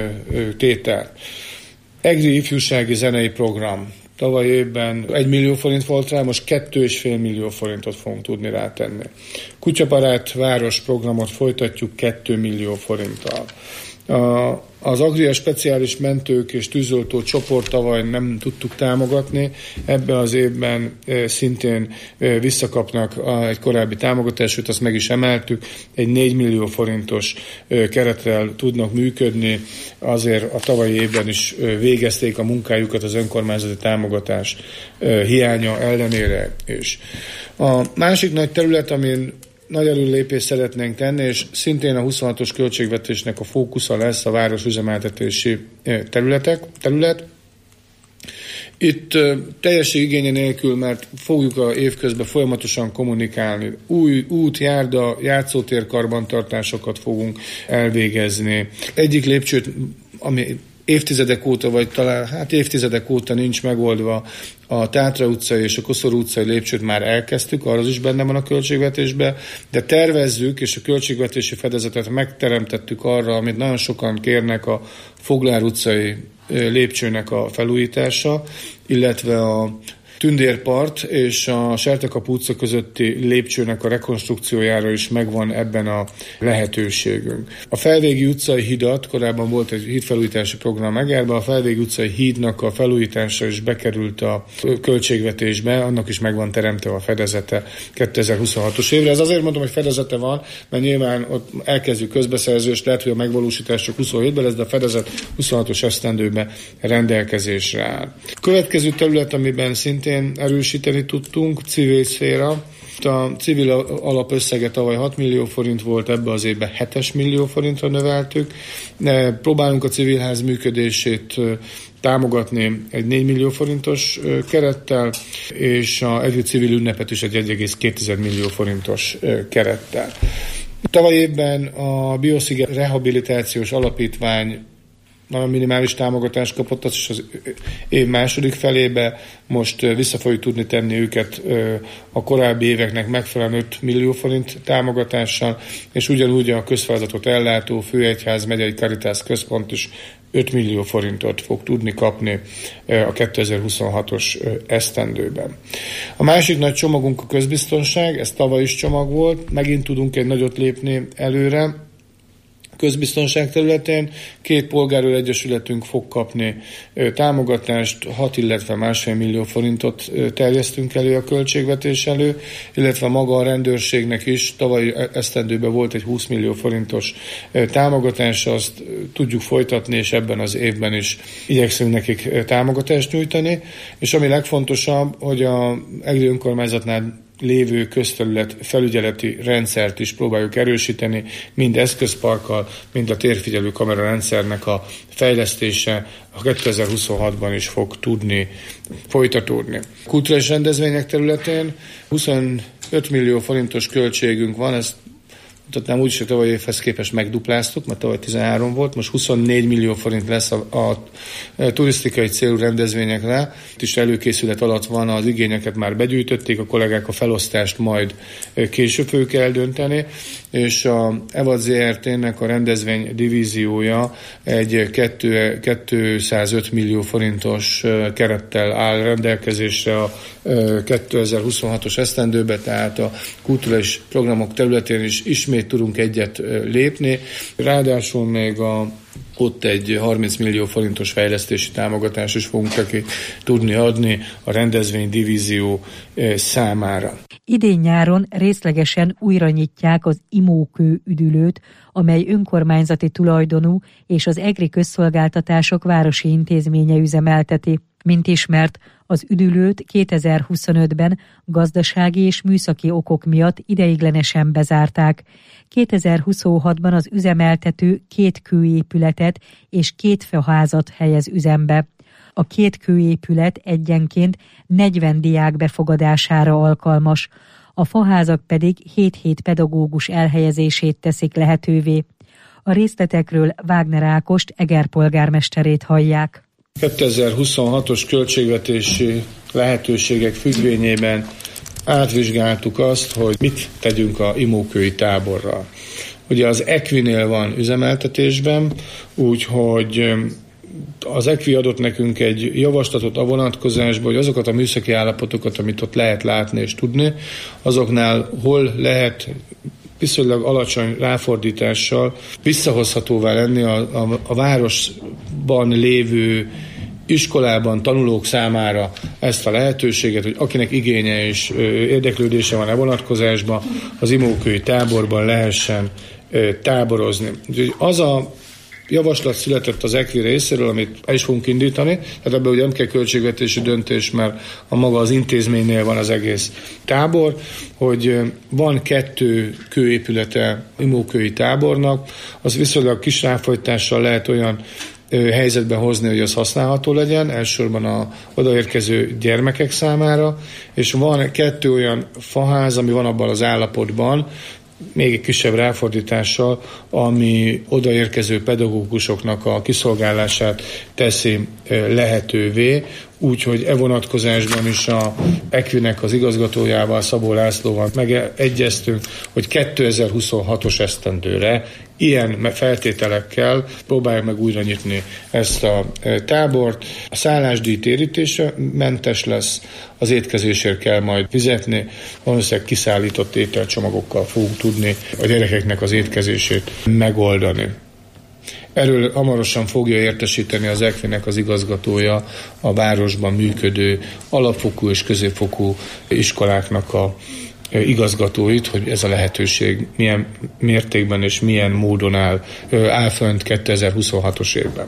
tételt. EGRI ifjúsági zenei program. Tavaly évben 1 millió forint volt rá, most 2,5 millió forintot fogunk tudni rátenni. Kutyabarát város programot folytatjuk 2 millió forinttal. Az Agria speciális mentők és tűzoltó csoport tavaly nem tudtuk támogatni, ebben az évben szintén visszakapnak egy korábbi támogatást, azt meg is emeltük, egy 4 millió forintos kerettel tudnak működni, azért a tavalyi évben is végezték a munkájukat az önkormányzati támogatás hiánya ellenére is. A másik nagy terület, amin nagy előrelépést szeretnénk tenni, és szintén a 26-os költségvetésnek a fókusza lesz a városüzemeltetési terület. Itt teljesség igénye nélkül, mert fogjuk a évközben folyamatosan kommunikálni. Új út, járda, játszótér karbantartásokat fogunk elvégezni. Egyik lépcsőt, ami évtizedek óta, vagy talán évtizedek óta nincs megoldva, a Tátra utcai és a Koszorú utcai lépcsőt már elkezdtük, arra is benne van a költségvetésben, de tervezzük, és a költségvetési fedezetet megteremtettük arra, amit nagyon sokan kérnek, a Foglár utcai lépcsőnek a felújítása, illetve a Tündérpart és a Sertekapu utca közötti lépcsőnek a rekonstrukciójára is megvan ebben a lehetőségünk. A Felvégi utcai hidat, korábban volt egy hídfelújítási program Egerben, a Felvégi utcai hídnak a felújítása is bekerült a költségvetésbe, annak is megvan teremtve a fedezete 2026-os évre. Ez azért mondom, hogy fedezete van, mert nyilván ott elkezdjük közbeszerzést, lehet, hogy a megvalósítás csak 27-ben lesz, de a fedezet 26-os esztendőben rendelkezésre áll. Következő terület, amiben szintén erősíteni tudtunk, civil szféra. A civil alapösszege tavaly 6 millió forint volt, ebbe az évben 7 millió forintra növeltük. Próbálunk a civilház működését támogatni egy 4 millió forintos kerettel, és a együtt civil ünnepet is egy 1,2 millió forintos kerettel. Tavaly évben a Biosziget Rehabilitációs Alapítvány nagyon minimális támogatást kapott, az is az év második felébe. Most vissza fogjuk tudni tenni őket a korábbi éveknek megfelelően 5 millió forint támogatással, és ugyanúgy a közfeladatot ellátó Főegyház megyei Caritas központ is 5 millió forintot fog tudni kapni a 2026-os esztendőben. A másik nagy csomagunk a közbiztonság, ez tavaly is csomag volt, megint tudunk egy nagyot lépni előre. Közbiztonság területén 2 polgárőr egyesületünk fog kapni támogatást, 6, illetve 1,5 millió forintot terjesztünk elő a költségvetés elő, illetve maga a rendőrségnek is tavaly esztendőben volt egy 20 millió forintos támogatás, azt tudjuk folytatni, és ebben az évben is igyekszünk nekik támogatást nyújtani, és ami legfontosabb, hogy a Egri önkormányzatnál lévő közterület felügyeleti rendszert is próbáljuk erősíteni, mind eszközparkkal, mind a térfigyelő kamera rendszernek a fejlesztése a 2026-ban is fog tudni folytatódni. Kulturális rendezvények területén 25 millió forintos költségünk van, ezt mutatnám úgy is, hogy tavaly évhez képest megdupláztuk, mert tavaly 13 volt, most 24 millió forint lesz a turisztikai célú rendezvényekre. Itt is előkészület alatt van, az igényeket már begyűjtötték, a kollégák a felosztást majd később fogjuk eldönteni, és a EVAD ZRT-nek a rendezvény divíziója egy 205 millió forintos kerettel áll rendelkezésre a 2026-os esztendőbe, tehát a kulturális programok területén is ismét tudunk egyet lépni. Ráadásul még ott egy 30 millió forintos fejlesztési támogatást is fogunk neki tudni adni a rendezvény divízió számára. Idén nyáron részlegesen újra nyitják az Imókő üdülőt, amely önkormányzati tulajdonú és az Egri Közszolgáltatások városi intézménye üzemelteti. Mint ismert, az üdülőt 2025-ben gazdasági és műszaki okok miatt ideiglenesen bezárták. 2026-ban az üzemeltető 2 kőépületet és 2 faházat helyez üzembe. A 2 kőépület egyenként 40 diák befogadására alkalmas, a faházak pedig 7 pedagógus elhelyezését teszik lehetővé. A részletekről Wagner Ákost, Eger polgármesterét hallják. 2026-os költségvetési lehetőségek függvényében átvizsgáltuk azt, hogy mit tegyünk a imókői táborral. Ugye az Equinél van üzemeltetésben, úgyhogy az Equi adott nekünk egy javaslatot a vonatkozásban, hogy azokat a műszaki állapotokat, amit ott lehet látni és tudni, azoknál hol lehet viszonylag alacsony ráfordítással visszahozhatóvá lenni a városban lévő iskolában tanulók számára ezt a lehetőséget, hogy akinek igénye és érdeklődése van e vonatkozásban, az imókői táborban lehessen táborozni. Úgyhogy az a javaslat született az EKVI részéről, amit el is fogunk indítani, tehát ebben ugye nem kell költségvetési döntés, mert a maga az intézménynél van az egész tábor, hogy van 2 kőépülete imókői tábornak, az viszonylag kis ráfordítással lehet olyan helyzetben hozni, hogy az használható legyen, elsősorban a odaérkező gyermekek számára, és van 2 olyan faház, ami van abban az állapotban, még egy kisebb ráfordítással, ami odaérkező pedagógusoknak a kiszolgálását teszi lehetővé, úgyhogy e vonatkozásban is a EKVI-nek az igazgatójával, Szabó Lászlóval megegyeztünk, hogy 2026-os esztendőre ilyen feltételekkel próbálják meg újra nyitni ezt a tábort. A szállásdíj térítése mentes lesz, az étkezésért kell majd fizetni, valószínűleg kiszállított ételcsomagokkal fogunk tudni a gyerekeknek az étkezését megoldani. Erről hamarosan fogja értesíteni az EKVI-nek az igazgatója a városban működő alapfokú és középfokú iskoláknak a igazgatóit, hogy ez a lehetőség milyen mértékben és milyen módon áll fönt 2026-os évben.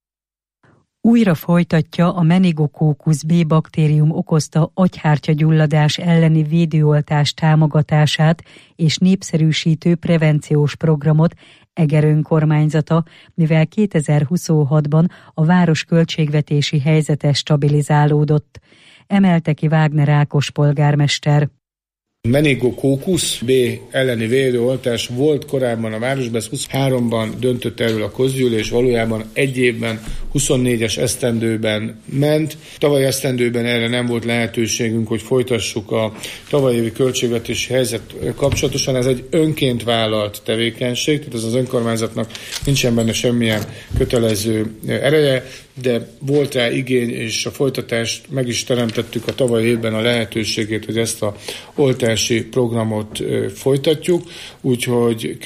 Újra folytatja a Meningococcus B baktérium okozta agyhártyagyulladás elleni védőoltás támogatását és népszerűsítő prevenciós programot Eger önkormányzata, mivel 2026-ban a város költségvetési helyzete stabilizálódott, emelte ki Wagner Ákos polgármester. Meningococcus B elleni védőoltás volt korábban a városban, 23-ban döntött erről a közgyűlés, valójában egy évben, 24-es esztendőben ment. Tavaly esztendőben erre nem volt lehetőségünk, hogy folytassuk a tavalyi évi költségvetési helyzet kapcsolatosan. Ez egy önként vállalt tevékenység, tehát ez az önkormányzatnak nincsen benne semmilyen kötelező ereje, de volt rá igény, és a folytatást meg is teremtettük a tavalyi évben a lehetőségét, hogy ezt a oltási programot folytatjuk, úgyhogy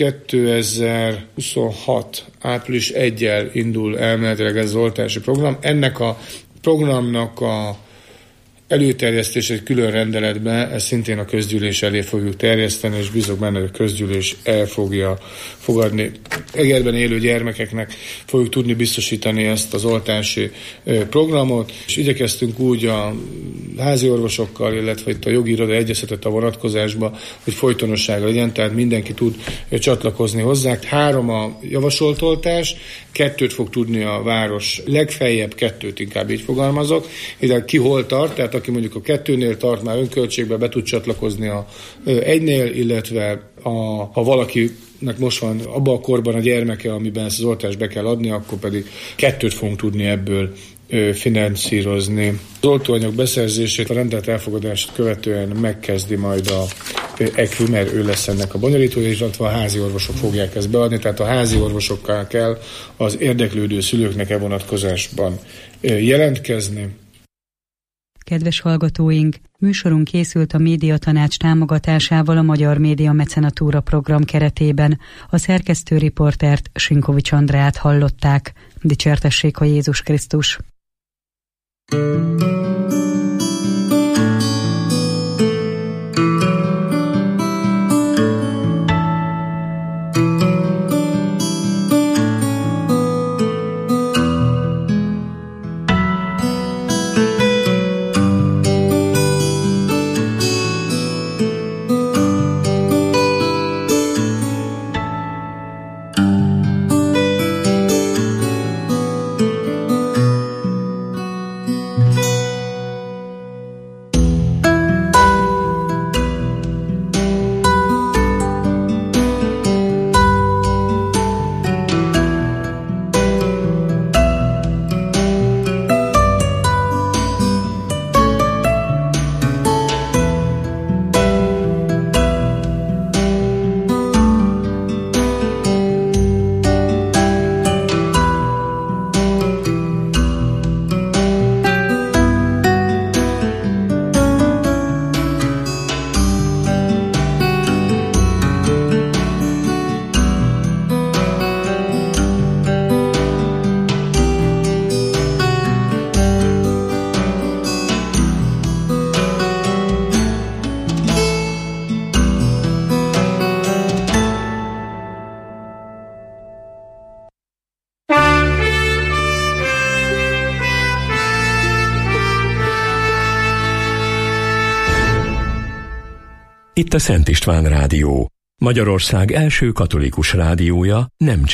2026. április 1-jel indul elméletileg ez az oltási program. Ennek a programnak a előterjesztés egy külön rendeletben, ezt szintén a közgyűlés elé fogjuk terjeszteni, és bízok benne, hogy a közgyűlés el fogja fogadni. Egerben élő gyermekeknek fogjuk tudni biztosítani ezt az oltási programot, és igyekeztünk úgy a házi orvosokkal, illetve itt a jogi iroda egyeztetett a vonatkozásba, hogy folytonossága legyen, tehát mindenki tud csatlakozni hozzá. 3 a javasolt oltás, 2 fog tudni a város, legfeljebb 2, inkább így fogalmazok, ide ki hol tart, tehát aki mondjuk a 2-nél tart, már önköltségbe be tud csatlakozni a 1-nél, illetve ha valakinek most van abban a korban a gyermeke, amiben ezt az oltást be kell adni, akkor pedig 2 fogunk tudni ebből finanszírozni. Az oltóanyag beszerzését, a rendelt elfogadását követően megkezdi majd a EKVI, mert ő lesz ennek a bonyolítója, illetve a házi orvosok fogják ezt beadni, tehát a házi orvosokkal kell az érdeklődő szülőknek vonatkozásban jelentkezni. Kedves hallgatóink, műsorunk készült a Médiatanács támogatásával a Magyar Média Mecenatúra program keretében. A szerkesztő riportert, Sinkovics Andrát hallották. Dicsértessék a Jézus Krisztus! Itt a Szent István Rádió, Magyarország első katolikus rádiója, nem